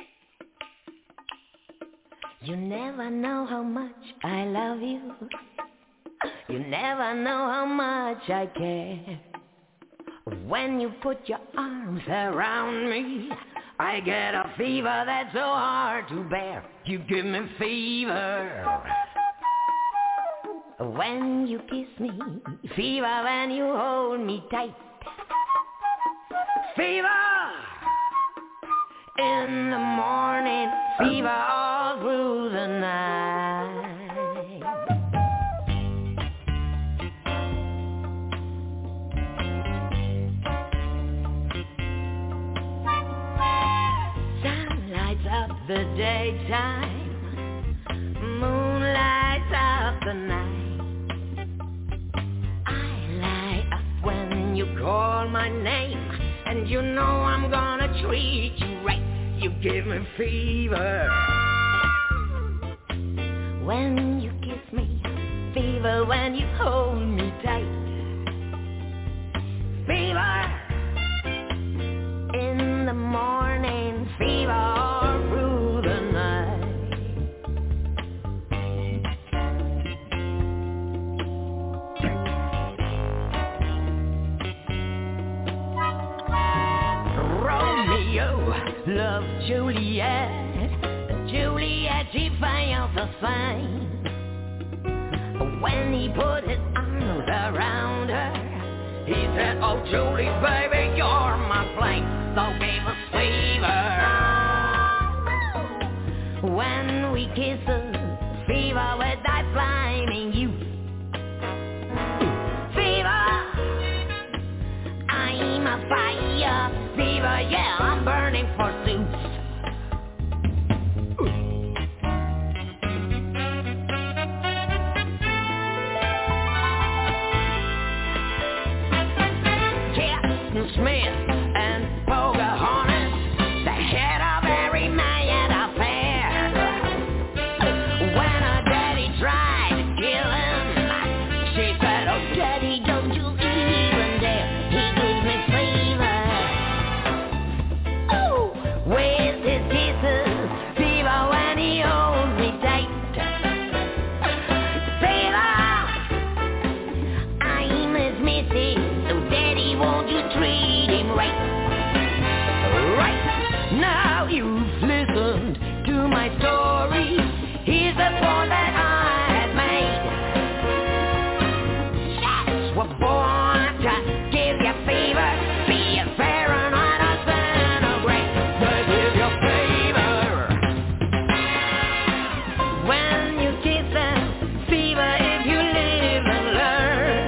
You never know how much I love you. You never know how much I care. When you put your arms around me, I get a fever that's so hard to bear. You give me fever when you kiss me, fever when you hold me tight, fever in the morning, fever all through the night. Sun lights up the daytime, moon lights up the night. You call my name, and you know I'm gonna treat you right. You give me fever when you kiss me, fever when you hold me tight, fever in the morning, fever all through the night. Love Juliet, Juliet, she found the sign. When he put his arms around her, he said, oh Julie, baby, you're my flame, so give us fever. When we kiss her, fever with that flaming youth, fever, I'm a fire, fever, yeah, I'm burning for suits. Captain Smith and Pocahontas, the head of every man affair. When her daddy tried to kill him, she said, oh daddy, don't you even dare. He gives me fever. With his kisses, fever when he holds me tight, fever, I'm his missy, so daddy won't you treat him right. Right, now you've listened to my story, here's the point that I had made. Shots were born to give you fever, be it Fahrenheit or centigrade. When you kiss them, fever if you live and learn.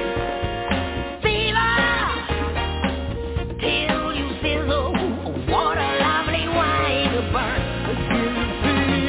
Fever till you sizzle. What a lovely way to burn. Give me fever.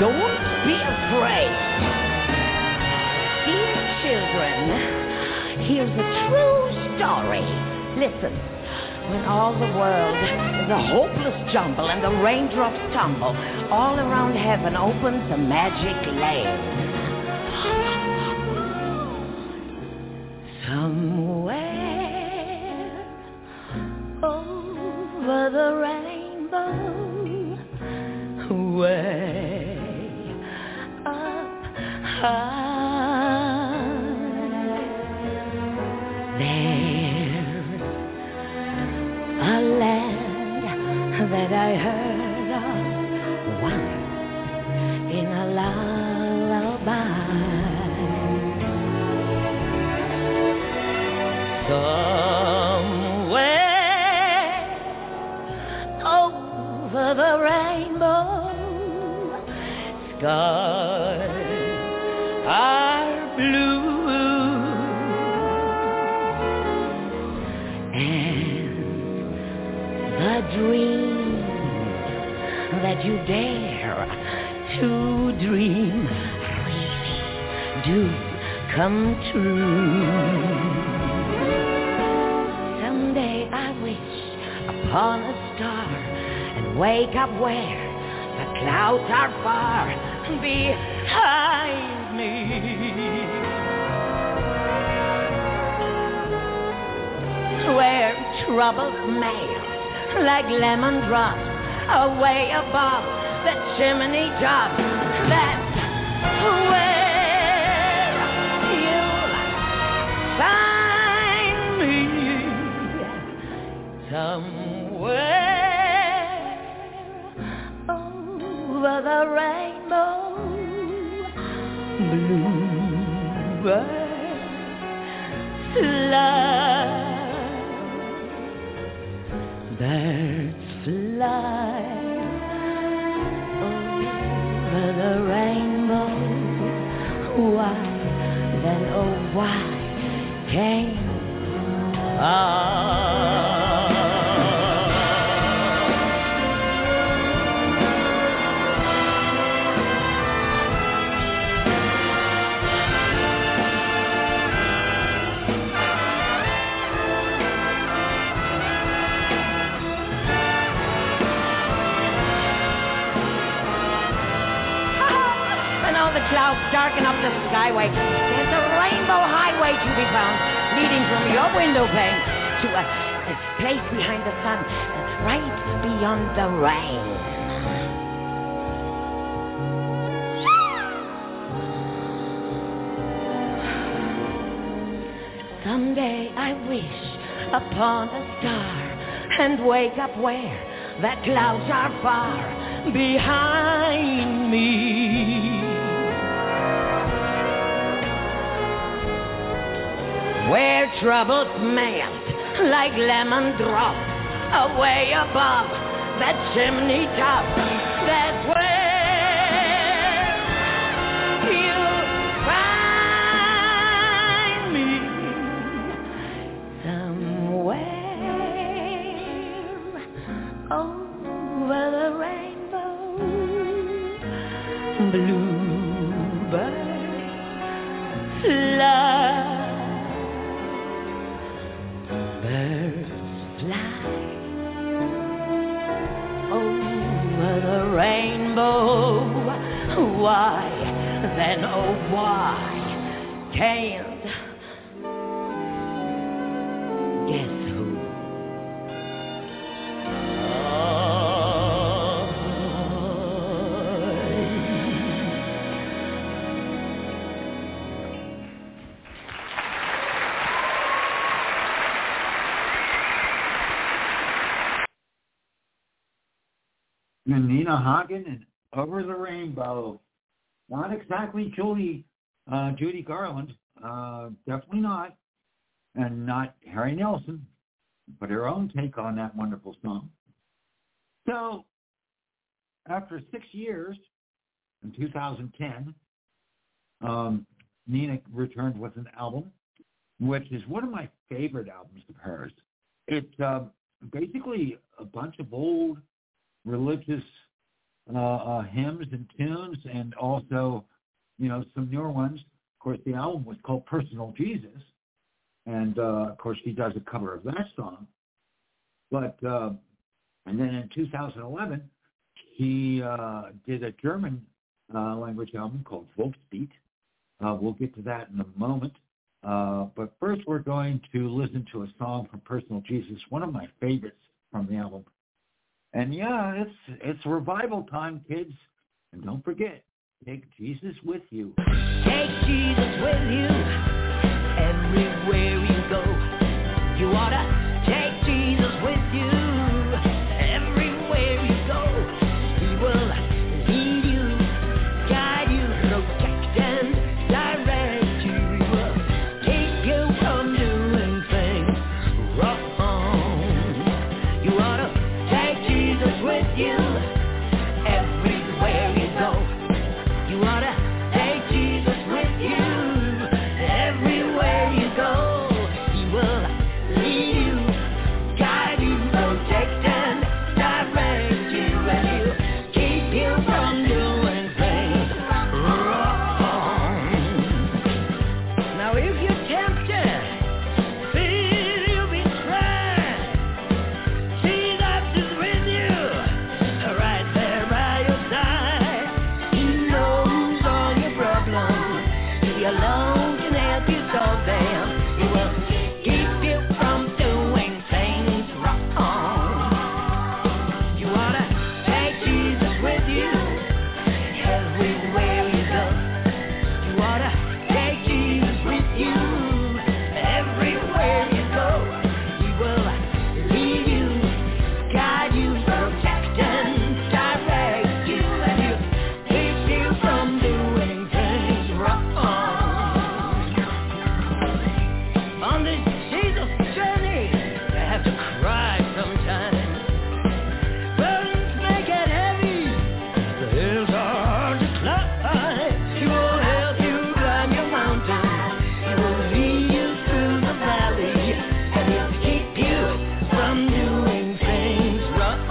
Don't be afraid. Dear children, here's a true story. Listen, when all the world is a hopeless jumble and the raindrops tumble, all around heaven opens a magic lane. Somewhere over the rainbow, way up high, there's a land that I heard of once in a lullaby. Somewhere over the rainbow, skies are blue, and the dreams that you dare to dream really do come true. Someday I wish upon a star and wake up where the clouds are far behind me, where troubles melt like lemon drops away above the chimney top. That's where you'll find me, somewhere over the rainbow. Bluebirds fly, birds fly over the rainbow. Why then, oh why can't I? Clouds darken up the skyway. There's a rainbow highway to be found, leading from your window pane to a, a place behind the sun, right beyond the rain. Someday I wish upon a star and wake up where the clouds are far behind me, where troubles melt like lemon drops away above that chimney top. That's where you'll find me, somewhere over the rainbow. Bluebirds fly, rainbow. Why then, oh why can't guess who? And Nina Hagen and Over the Rainbow. Not exactly Judy, uh, Judy Garland, uh, definitely not, and not Harry Nilsson, but her own take on that wonderful song. So, after six years, in two thousand ten, um, Nina returned with an album, which is one of my favorite albums of hers. It's uh, basically a bunch of old religious uh, uh, hymns and tunes, and also, you know, some newer ones. Of course, the album was called Personal Jesus, and uh, of course, he does a cover of that song. But uh, and then in two thousand eleven, he uh, did a German uh, language album called Volksbeat. Uh, we'll get to that in a moment. Uh, but first, we're going to listen to a song from Personal Jesus, one of my favorites from the album. And yeah, it's it's revival time, kids. And don't forget, take Jesus with you. Take Jesus with you everywhere you go. You ought to take Jesus with you everywhere you go. He will lead you, guide you, protect and direct you. He will keep you from doing things wrong. You ought to take Jesus with you everywhere you go. You ought to take Jesus with you everywhere you go. He will lead you, guide you, protect and direct you, and he'll keep you from doing things wrong. Now if you're tempted, feel you'll be tried, Jesus is with you, right there by your side. He knows all your problems. He alone can help you solve them. He will keep you from doing things wrong. You ought to take Jesus with you everywhere you go. You ought to take Jesus with you everywhere you go. He will lead you, guide you, protect and direct you, and he'll keep you from doing things wrong. On this Jesus journey, you have to cry sometimes. Burdens make it heavy, the hills are hard to climb. He will help you climb your mountain. He will lead you through the valley, and he'll keep you from doing things wrong.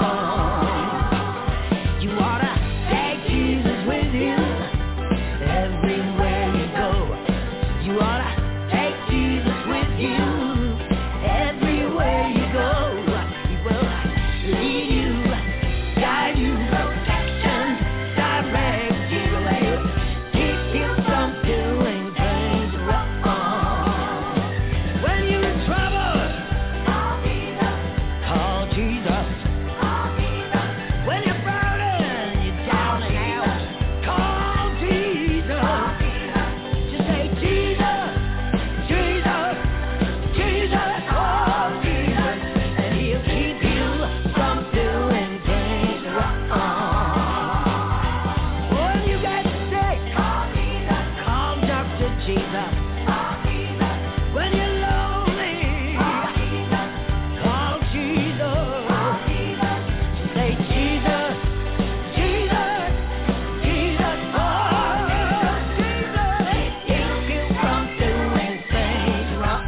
You ought to take Jesus with you everywhere you go. You ought to take Jesus with you everywhere you go. He will lead you, guide you, protect and direct you, and he'll keep you from doing things wrong. When you're in trouble, call Jesus. When you're burdened, you're down and out, call Jesus. Just say Jesus, Jesus, Jesus, call Jesus, and he'll keep you from doing things wrong. When you get sick, call Jesus, call Doctor Jesus. When you're lonely, call Jesus, call Jesus. Just say Jesus, Jesus, Jesus, call Jesus, he'll keep you from doing things wrong.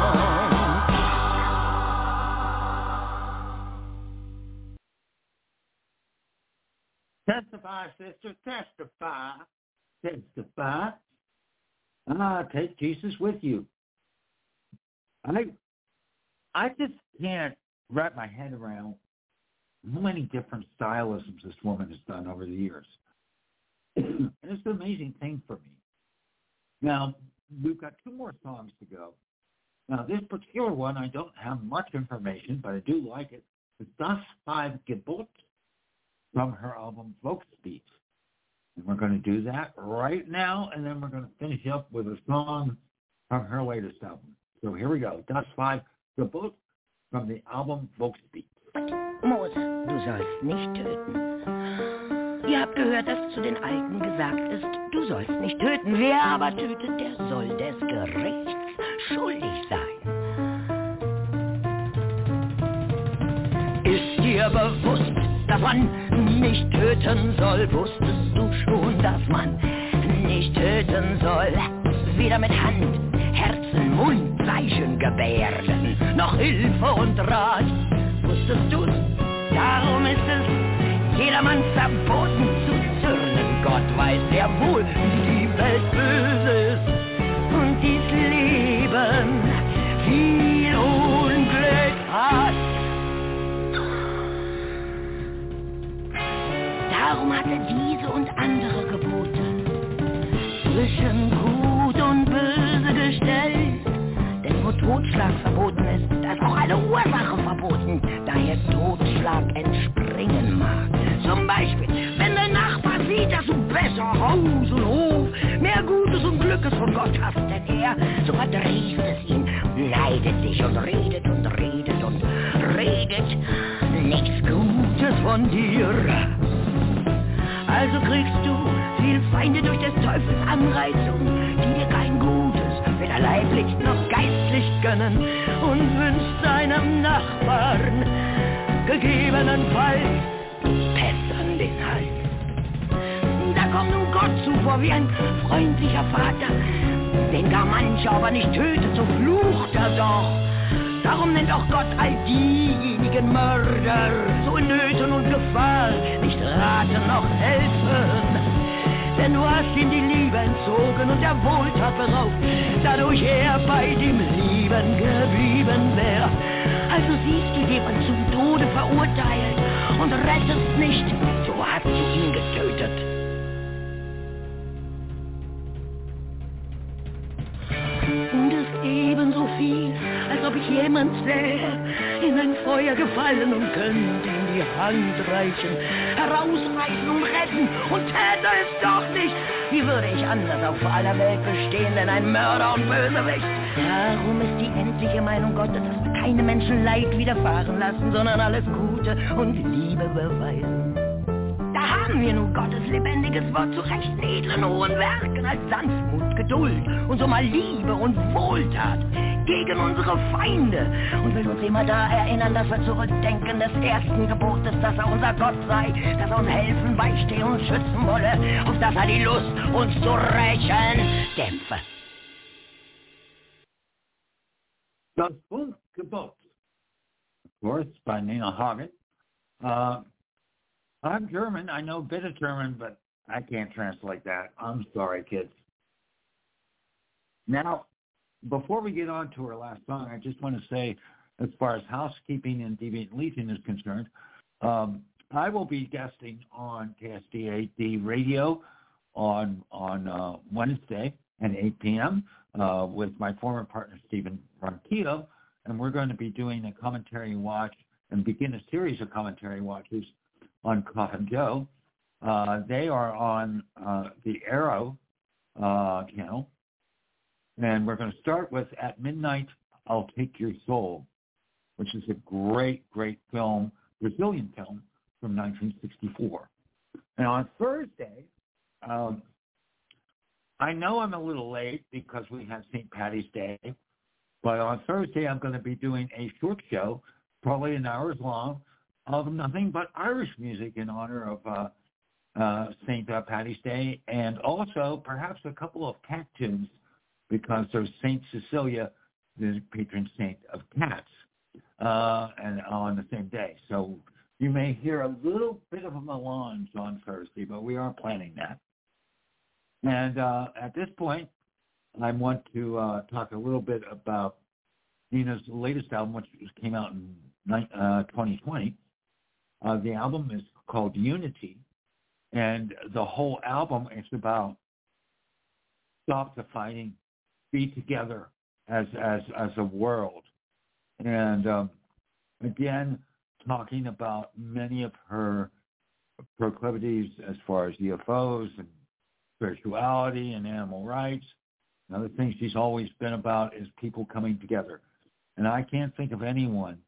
Testify, sister, testify, testify. Ah, take Jesus with you. I, I just can't wrap my head around how many different stylisms this woman has done over the years. And it's an amazing thing for me. Now, we've got two more songs to go. Now, this particular one, I don't have much information, but I do like it. It's Das Five Gebot from her album Volksbeat. And we're going to do that right now, and then we're going to finish up with a song from her latest album. So here we go. Das Five Gebot from the album Volksbeat. Mose, du sollst nicht töten. Ihr habt gehört, dass zu den Alten gesagt ist, du sollst nicht töten. Wer aber tötet, der soll des Gerichts schuldig sein. Ist dir bewusst, dass man nicht töten soll? Wusstest du schon, dass man nicht töten soll? Weder mit Hand, Herzen, Mund, Zeichen, Gebärden, noch Hilfe und Rat. Wusstest du's? Darum ist es jedermann verboten zu zürnen. Gott weiß sehr wohl, wie die Welt böse ist und dies Leben viel Unglück hat. Darum hat er diese und andere Gebote zwischen Gut und Böse gestellt. Denn wo Totschlag verboten ist, da ist auch eine Ursache verboten, daher Totschlag entspringen mag. Zum Beispiel, wenn dein Nachbar sieht, dass du besser Haus und Hof, mehr Gutes und Glückes von Gott hast denn er, so verdrießt es ihn, neidet sich und redet und redet und redet nichts Gutes von dir. Also kriegst du viel Feinde durch des Teufels Anreizung, die dir kein Gutes, weder leiblich noch geistlich gönnen, und wünschst deinem Nachbarn gegebenenfalls Pest an den Hals. Da kommt nun Gott zuvor wie ein freundlicher Vater, den gar mancher aber nicht tötet, so flucht er doch. Darum nennt auch Gott all diejenigen Mörder, so in Nöten und Gefahr, nicht raten noch helfen. Denn du hast ihm die Liebe entzogen und der Wohltat beraubt, dadurch er bei dem Leben geblieben wäre. Also siehst du jemand zum Tode verurteilt und rettest nicht, so hast du ihn getötet. Und es ebenso viel, als ob ich jemand sähe, in ein Feuer gefallen und könnte ihm die Hand reichen, herausreißen und retten, und täte es doch nicht. Wie würde ich anders auf aller Welt bestehen, denn ein Mörder und Bösewicht? Darum ist die endliche Meinung Gottes, dass wir keine Menschen Leid widerfahren lassen, sondern alles Gute und Liebe beweisen. Da haben wir nun Gottes lebendiges Wort zu recht edlen hohen Werken als Sanftmut, Geduld und so mal Liebe und Wohltat gegen unsere Feinde, und will uns immer da erinnern, dass wir zurückdenken des ersten Gebotes, dass er unser Gott sei, dass er uns helfen, beistehen und schützen wolle, auf dass er die Lust, uns zu rächen, dämpfe. Das Bundgebot, of course, by Nina Hagen. Uh, I'm German. I know a bit of German, but I can't translate that. I'm sorry, kids. Now, before we get on to our last song, I just want to say, as far as housekeeping and Deviant Legion is concerned, um, I will be guesting on K S D A D radio on on uh, Wednesday at eight p.m. Uh, with my former partner, Stephen Ronquillo, and we're going to be doing a commentary watch and begin a series of commentary watches on Coffin Joe. Uh, they are on uh, the Arrow uh, channel. And we're going to start with At Midnight, I'll Take Your Soul, which is a great, great film, Brazilian film from nineteen sixty-four. And on Thursday, um, I know I'm a little late because we had Saint Patty's Day, but on Thursday I'm going to be doing a short show, probably an hour's long, of nothing but Irish music in honor of uh, uh, Saint Uh, Patty's Day, and also perhaps a couple of cat tunes, because there's Saint Cecilia, the patron saint of cats, uh, and on the same day. So you may hear a little bit of a melange on Thursday, but we are planning that. And uh, at this point, I want to uh, talk a little bit about Nina's latest album, which came out in uh, twenty twenty. Uh, the album is called Unity, and the whole album is about stop the fighting, be together as as as a world. And um, again, talking about many of her proclivities as far as U F Os and spirituality and animal rights. Another thing she's always been about is people coming together. And I can't think of anyone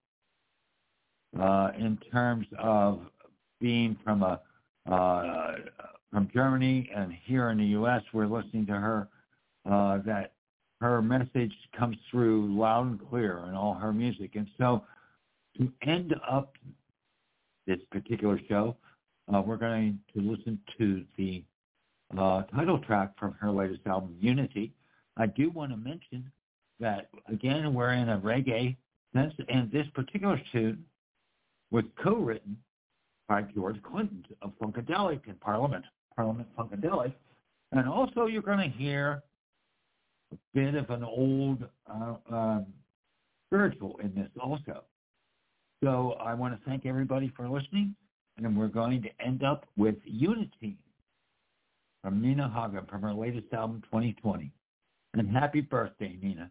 uh, in terms of being from a uh, from Germany, and here in the U S we're listening to her, uh, that her message comes through loud and clear in all her music. And so to end up this particular show, uh, we're going to listen to the uh, title track from her latest album, Unity. I do want to mention that, again, we're in a reggae sense, and this particular tune was co-written by George Clinton of Funkadelic in Parliament, Parliament Funkadelic. And also you're going to hear a bit of an old uh, um, spiritual in this also. So I want to thank everybody for listening, and we're going to end up with Unity from Nina Hagen from her latest album, twenty twenty. And happy birthday, Nina.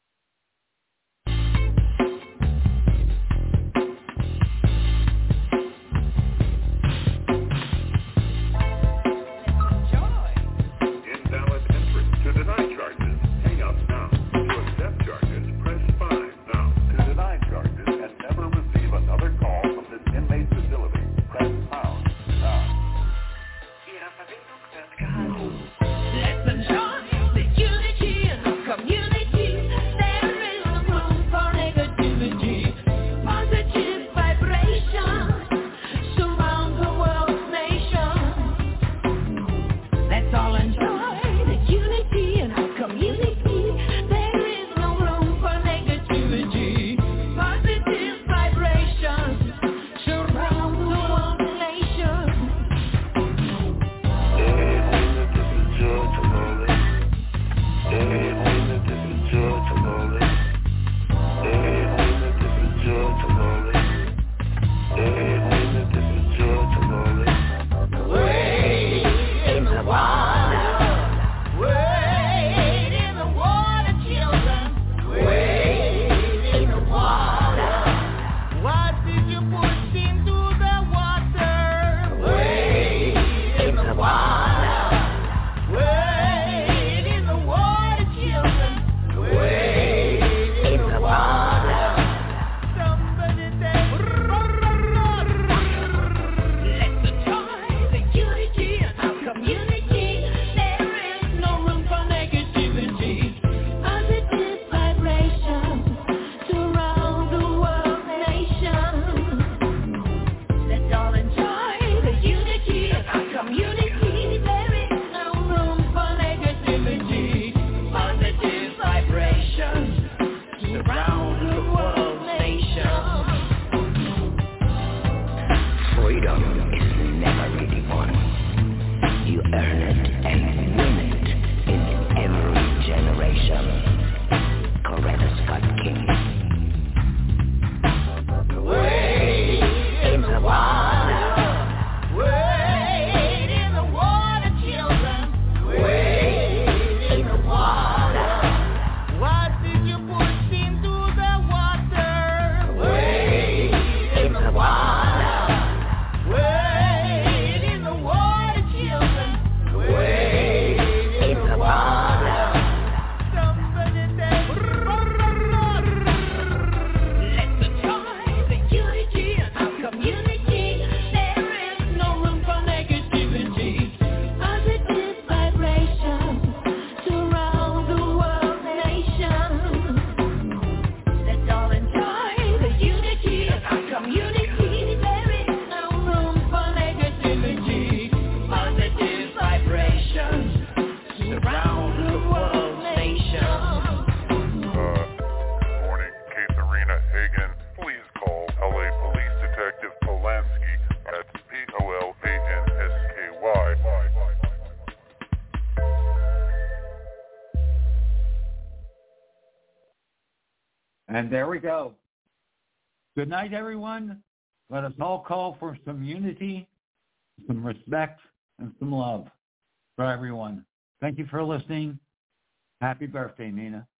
And there we go. Good night, everyone. Let us all call for some unity, some respect, and some love for everyone. Thank you for listening. Happy birthday, Nina.